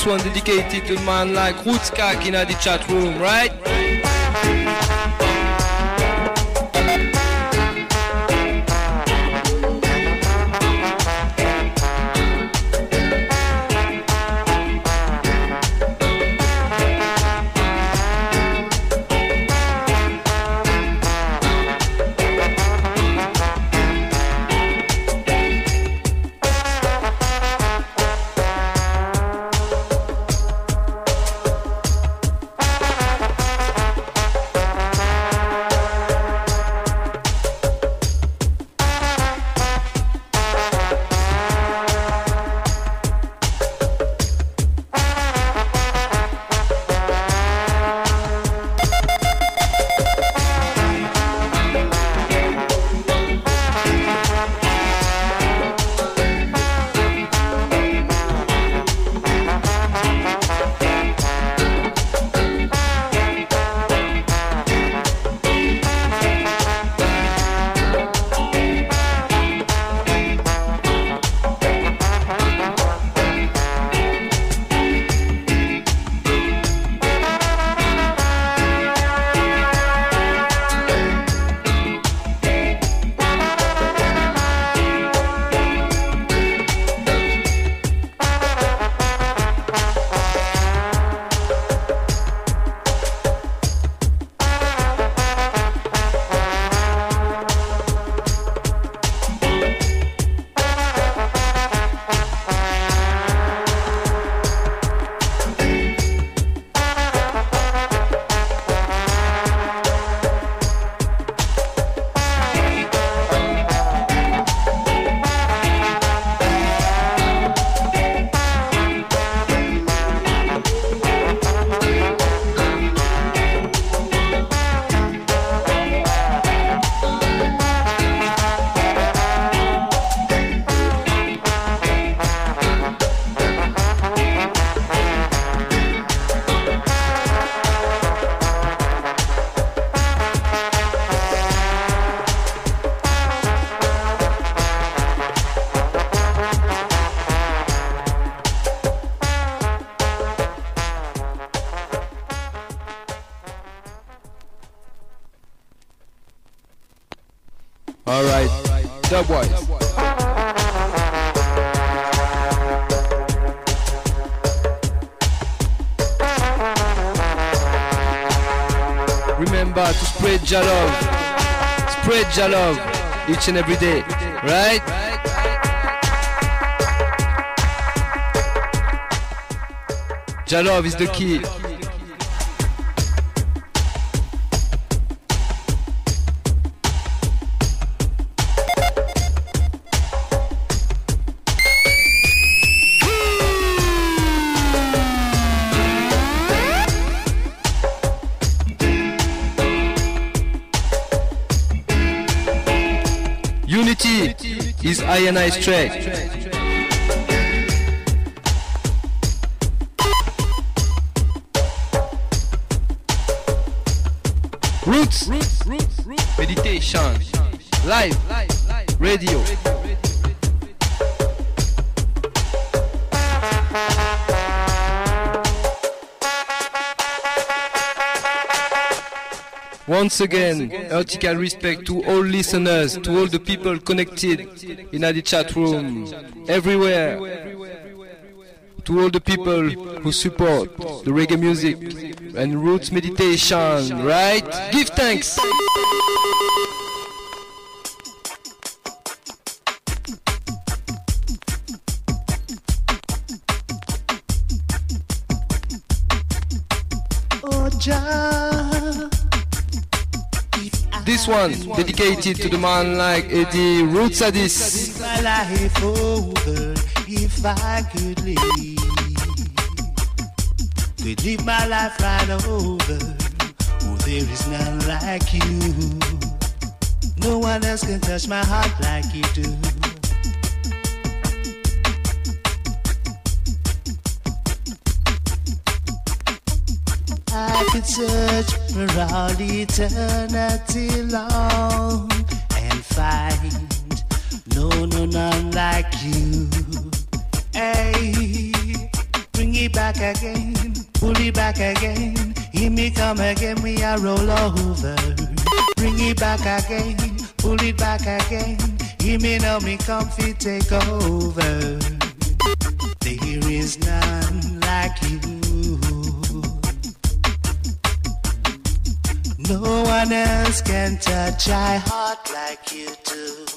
This one dedicated to man like Roots Kak in the chat room, right? Alright, Dubwise. Remember to spread your love, spread your love each and every day, right? Your love is the key. Unity is I and I strength. Roots, roots, roots, roots, meditation, live, radio. Once again, vertical respect to all listeners, to all the people connected in the chat room, everywhere. To all the people who support the reggae music and roots meditation, right? Give thanks! Oh, Jah. This one dedicated to the man like Eddie Roots Addis. My life over if I could live, could live my life right over. Oh, there is none like you. No one else can touch my heart like you do. I could search for all eternity long and find no, no, none like you. Hey, bring it back again. Hear me come again, we are roll over. Bring it back again, pull it back again. Hear me now, me come fi take over. There is none like you. No one else can touch my heart like you do.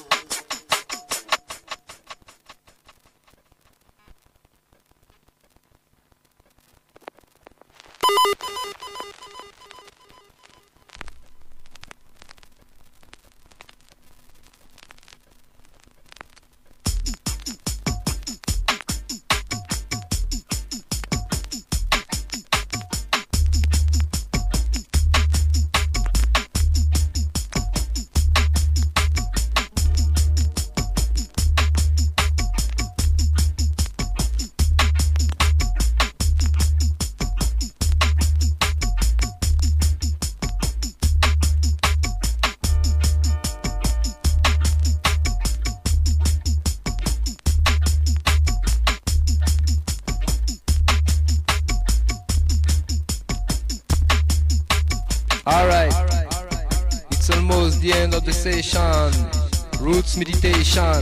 Alright, it's almost the end of the session. Roots meditation.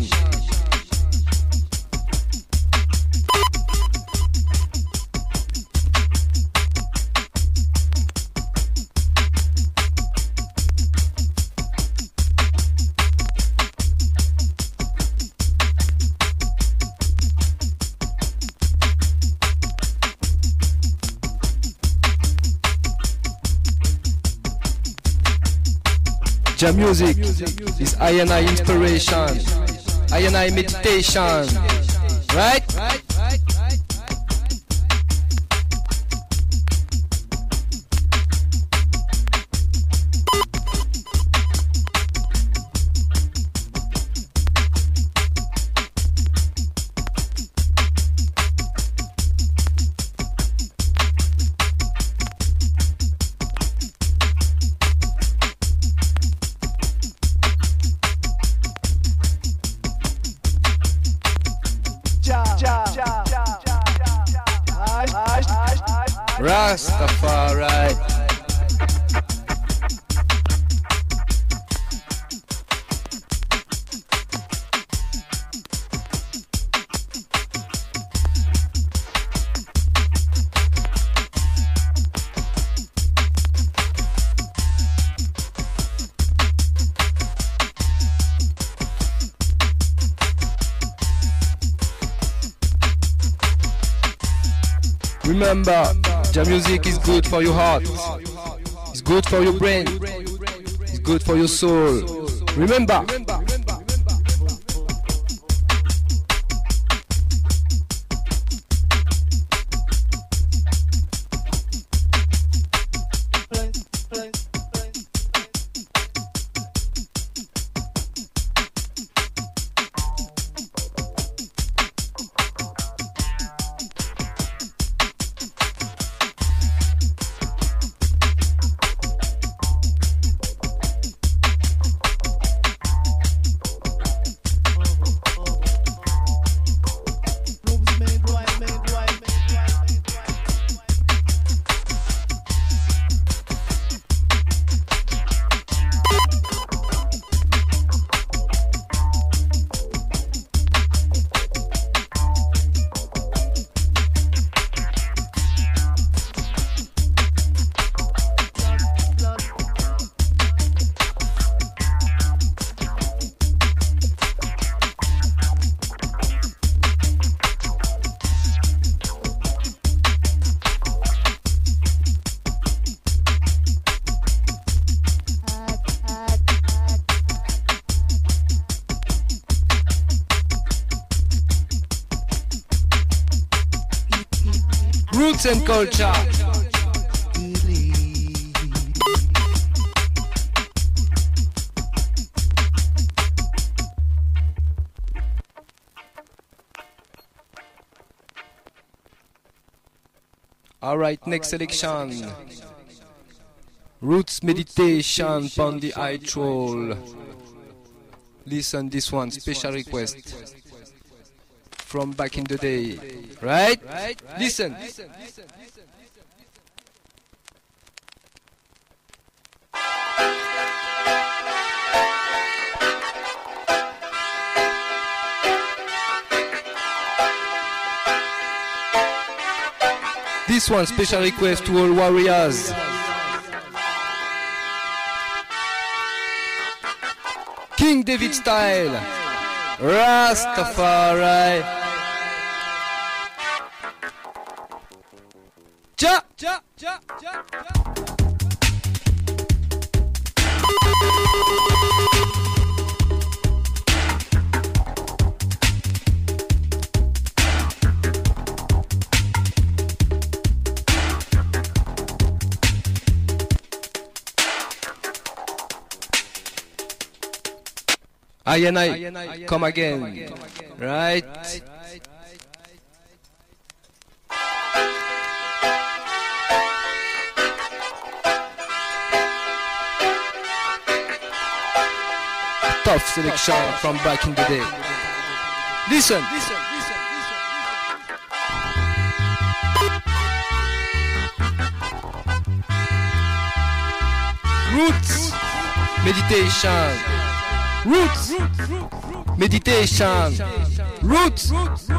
Jam music is I and I inspiration, I and I meditation, right? Rastafari. Remember, jam music is good for your heart, it's good for your brain, it's good for your soul. Remember. Roots and culture. Alright, next selection. Roots meditation on the eye troll. Listen this one, special request from back in the day. Right? Listen. This one special request to all warriors. King David style. Rastafari. Ja, ja, ja, ja, ja. I and I come again, right? Tough selection from back in the day. Listen. Roots, meditation. Roots, meditation. Roots.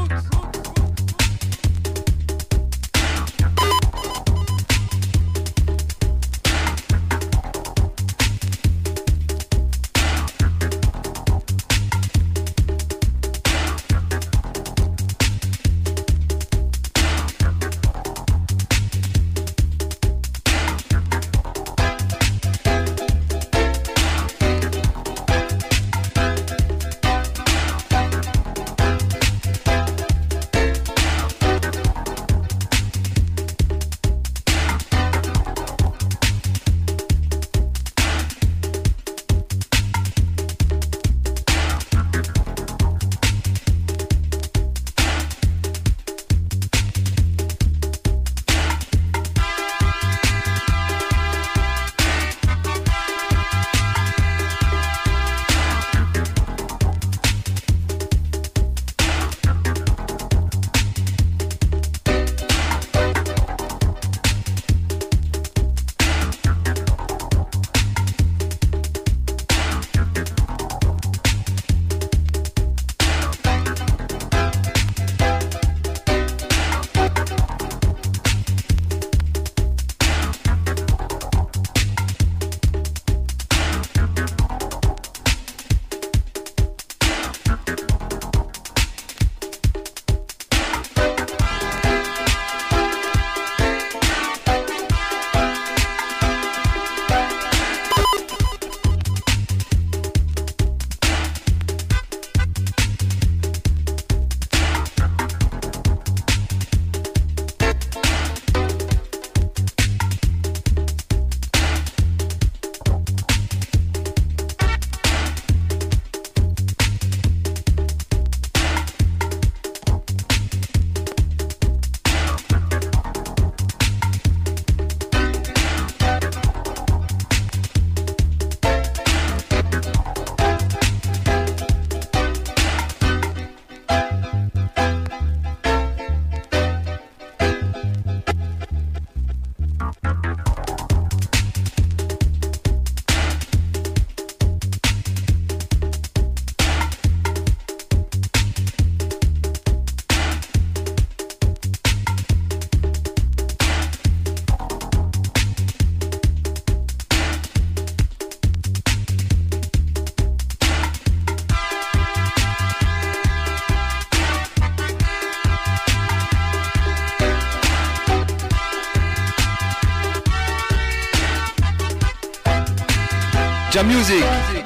Jam music. You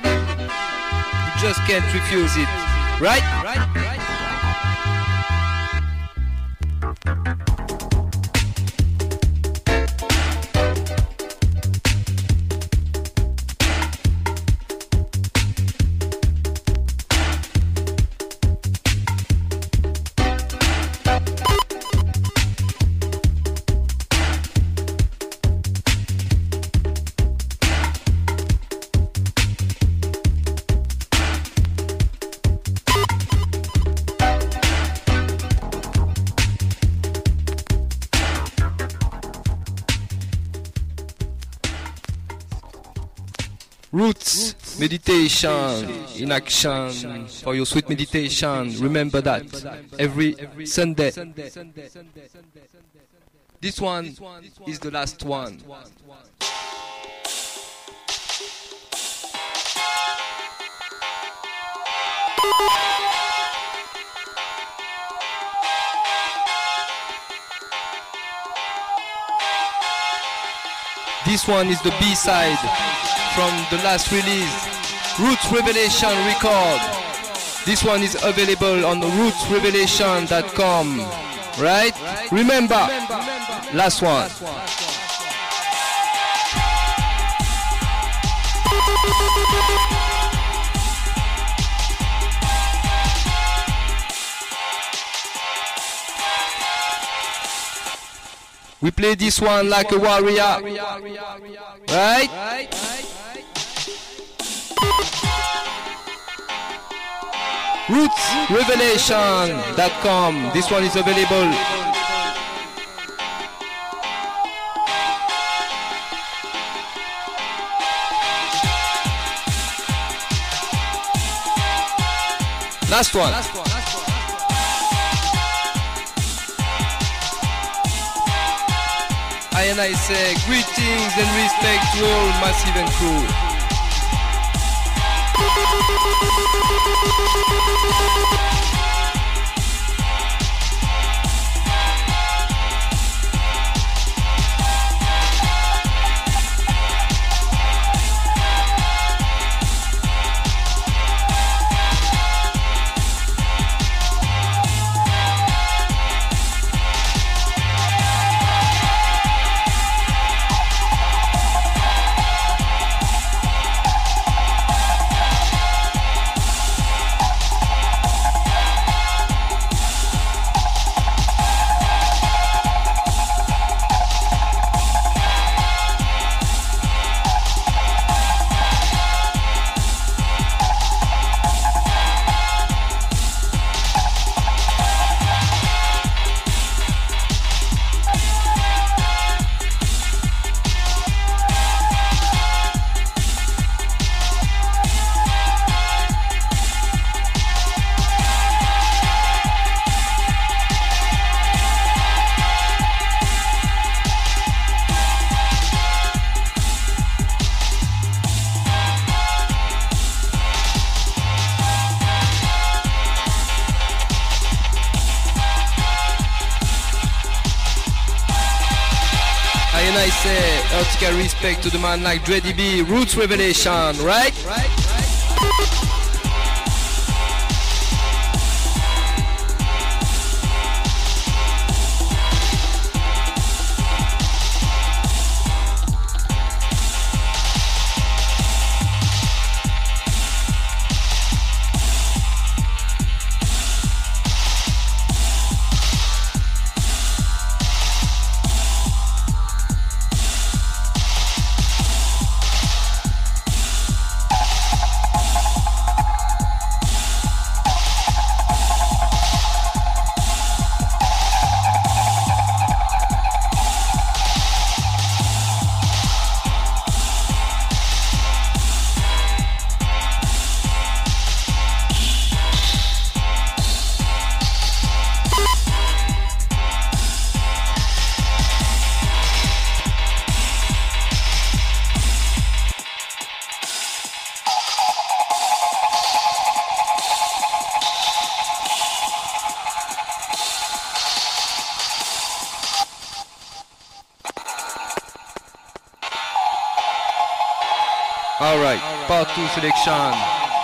just can't refuse it. Right? Right? Right? Roots, meditation, in action, for your sweet meditation. Remember that every Sunday. This one is the last one. This one is the B-side from the last release, Roots Revelation record. This one is available on roots revelation dot com. Right? Remember, last one. We play this one like a warrior. Right? roots revelation dot com. This one is available. Last one. I and I say greetings and respect to all Massive and crew. Vertical respect to the man like Dre D B, Roots Revelation, right? right? All right, part two selection.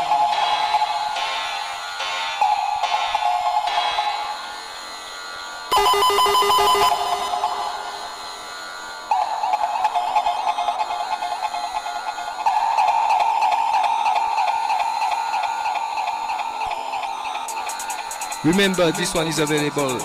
Remember, this one is available.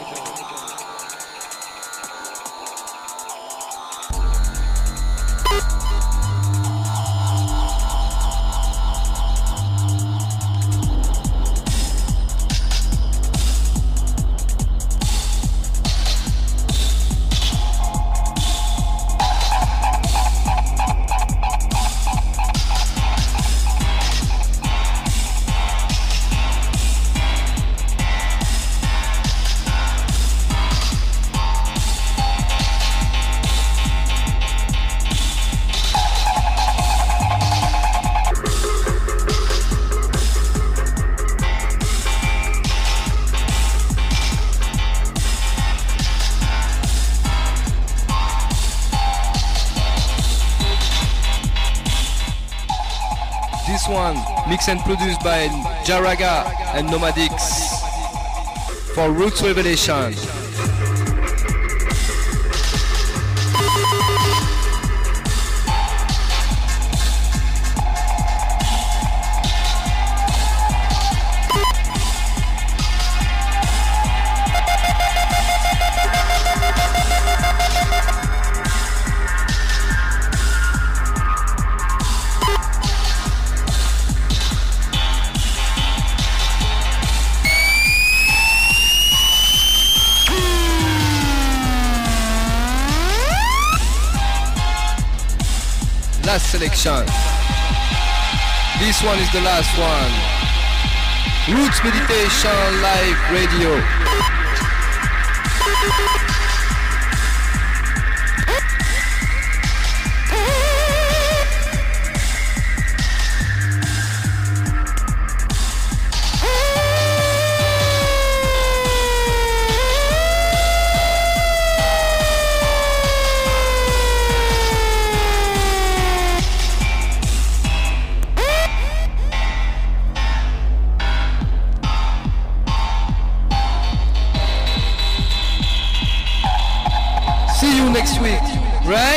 mixed and produced by Jaraga and Nomadics for Roots Revelation. Last selection. This one is the last one. Roots Meditation Live Radio. Next week, right?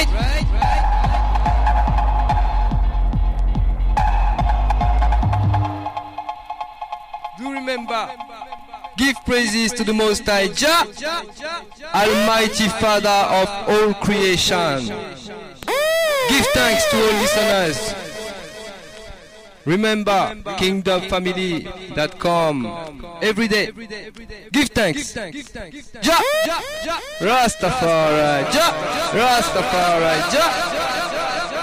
Do remember, give praises to the Most High Jah, Almighty Father of all creation. Give thanks to all listeners. Remember, kingdom family dot com. Every day, give thanks. Jah, Rastafari, Jah, Rastafari, Jah.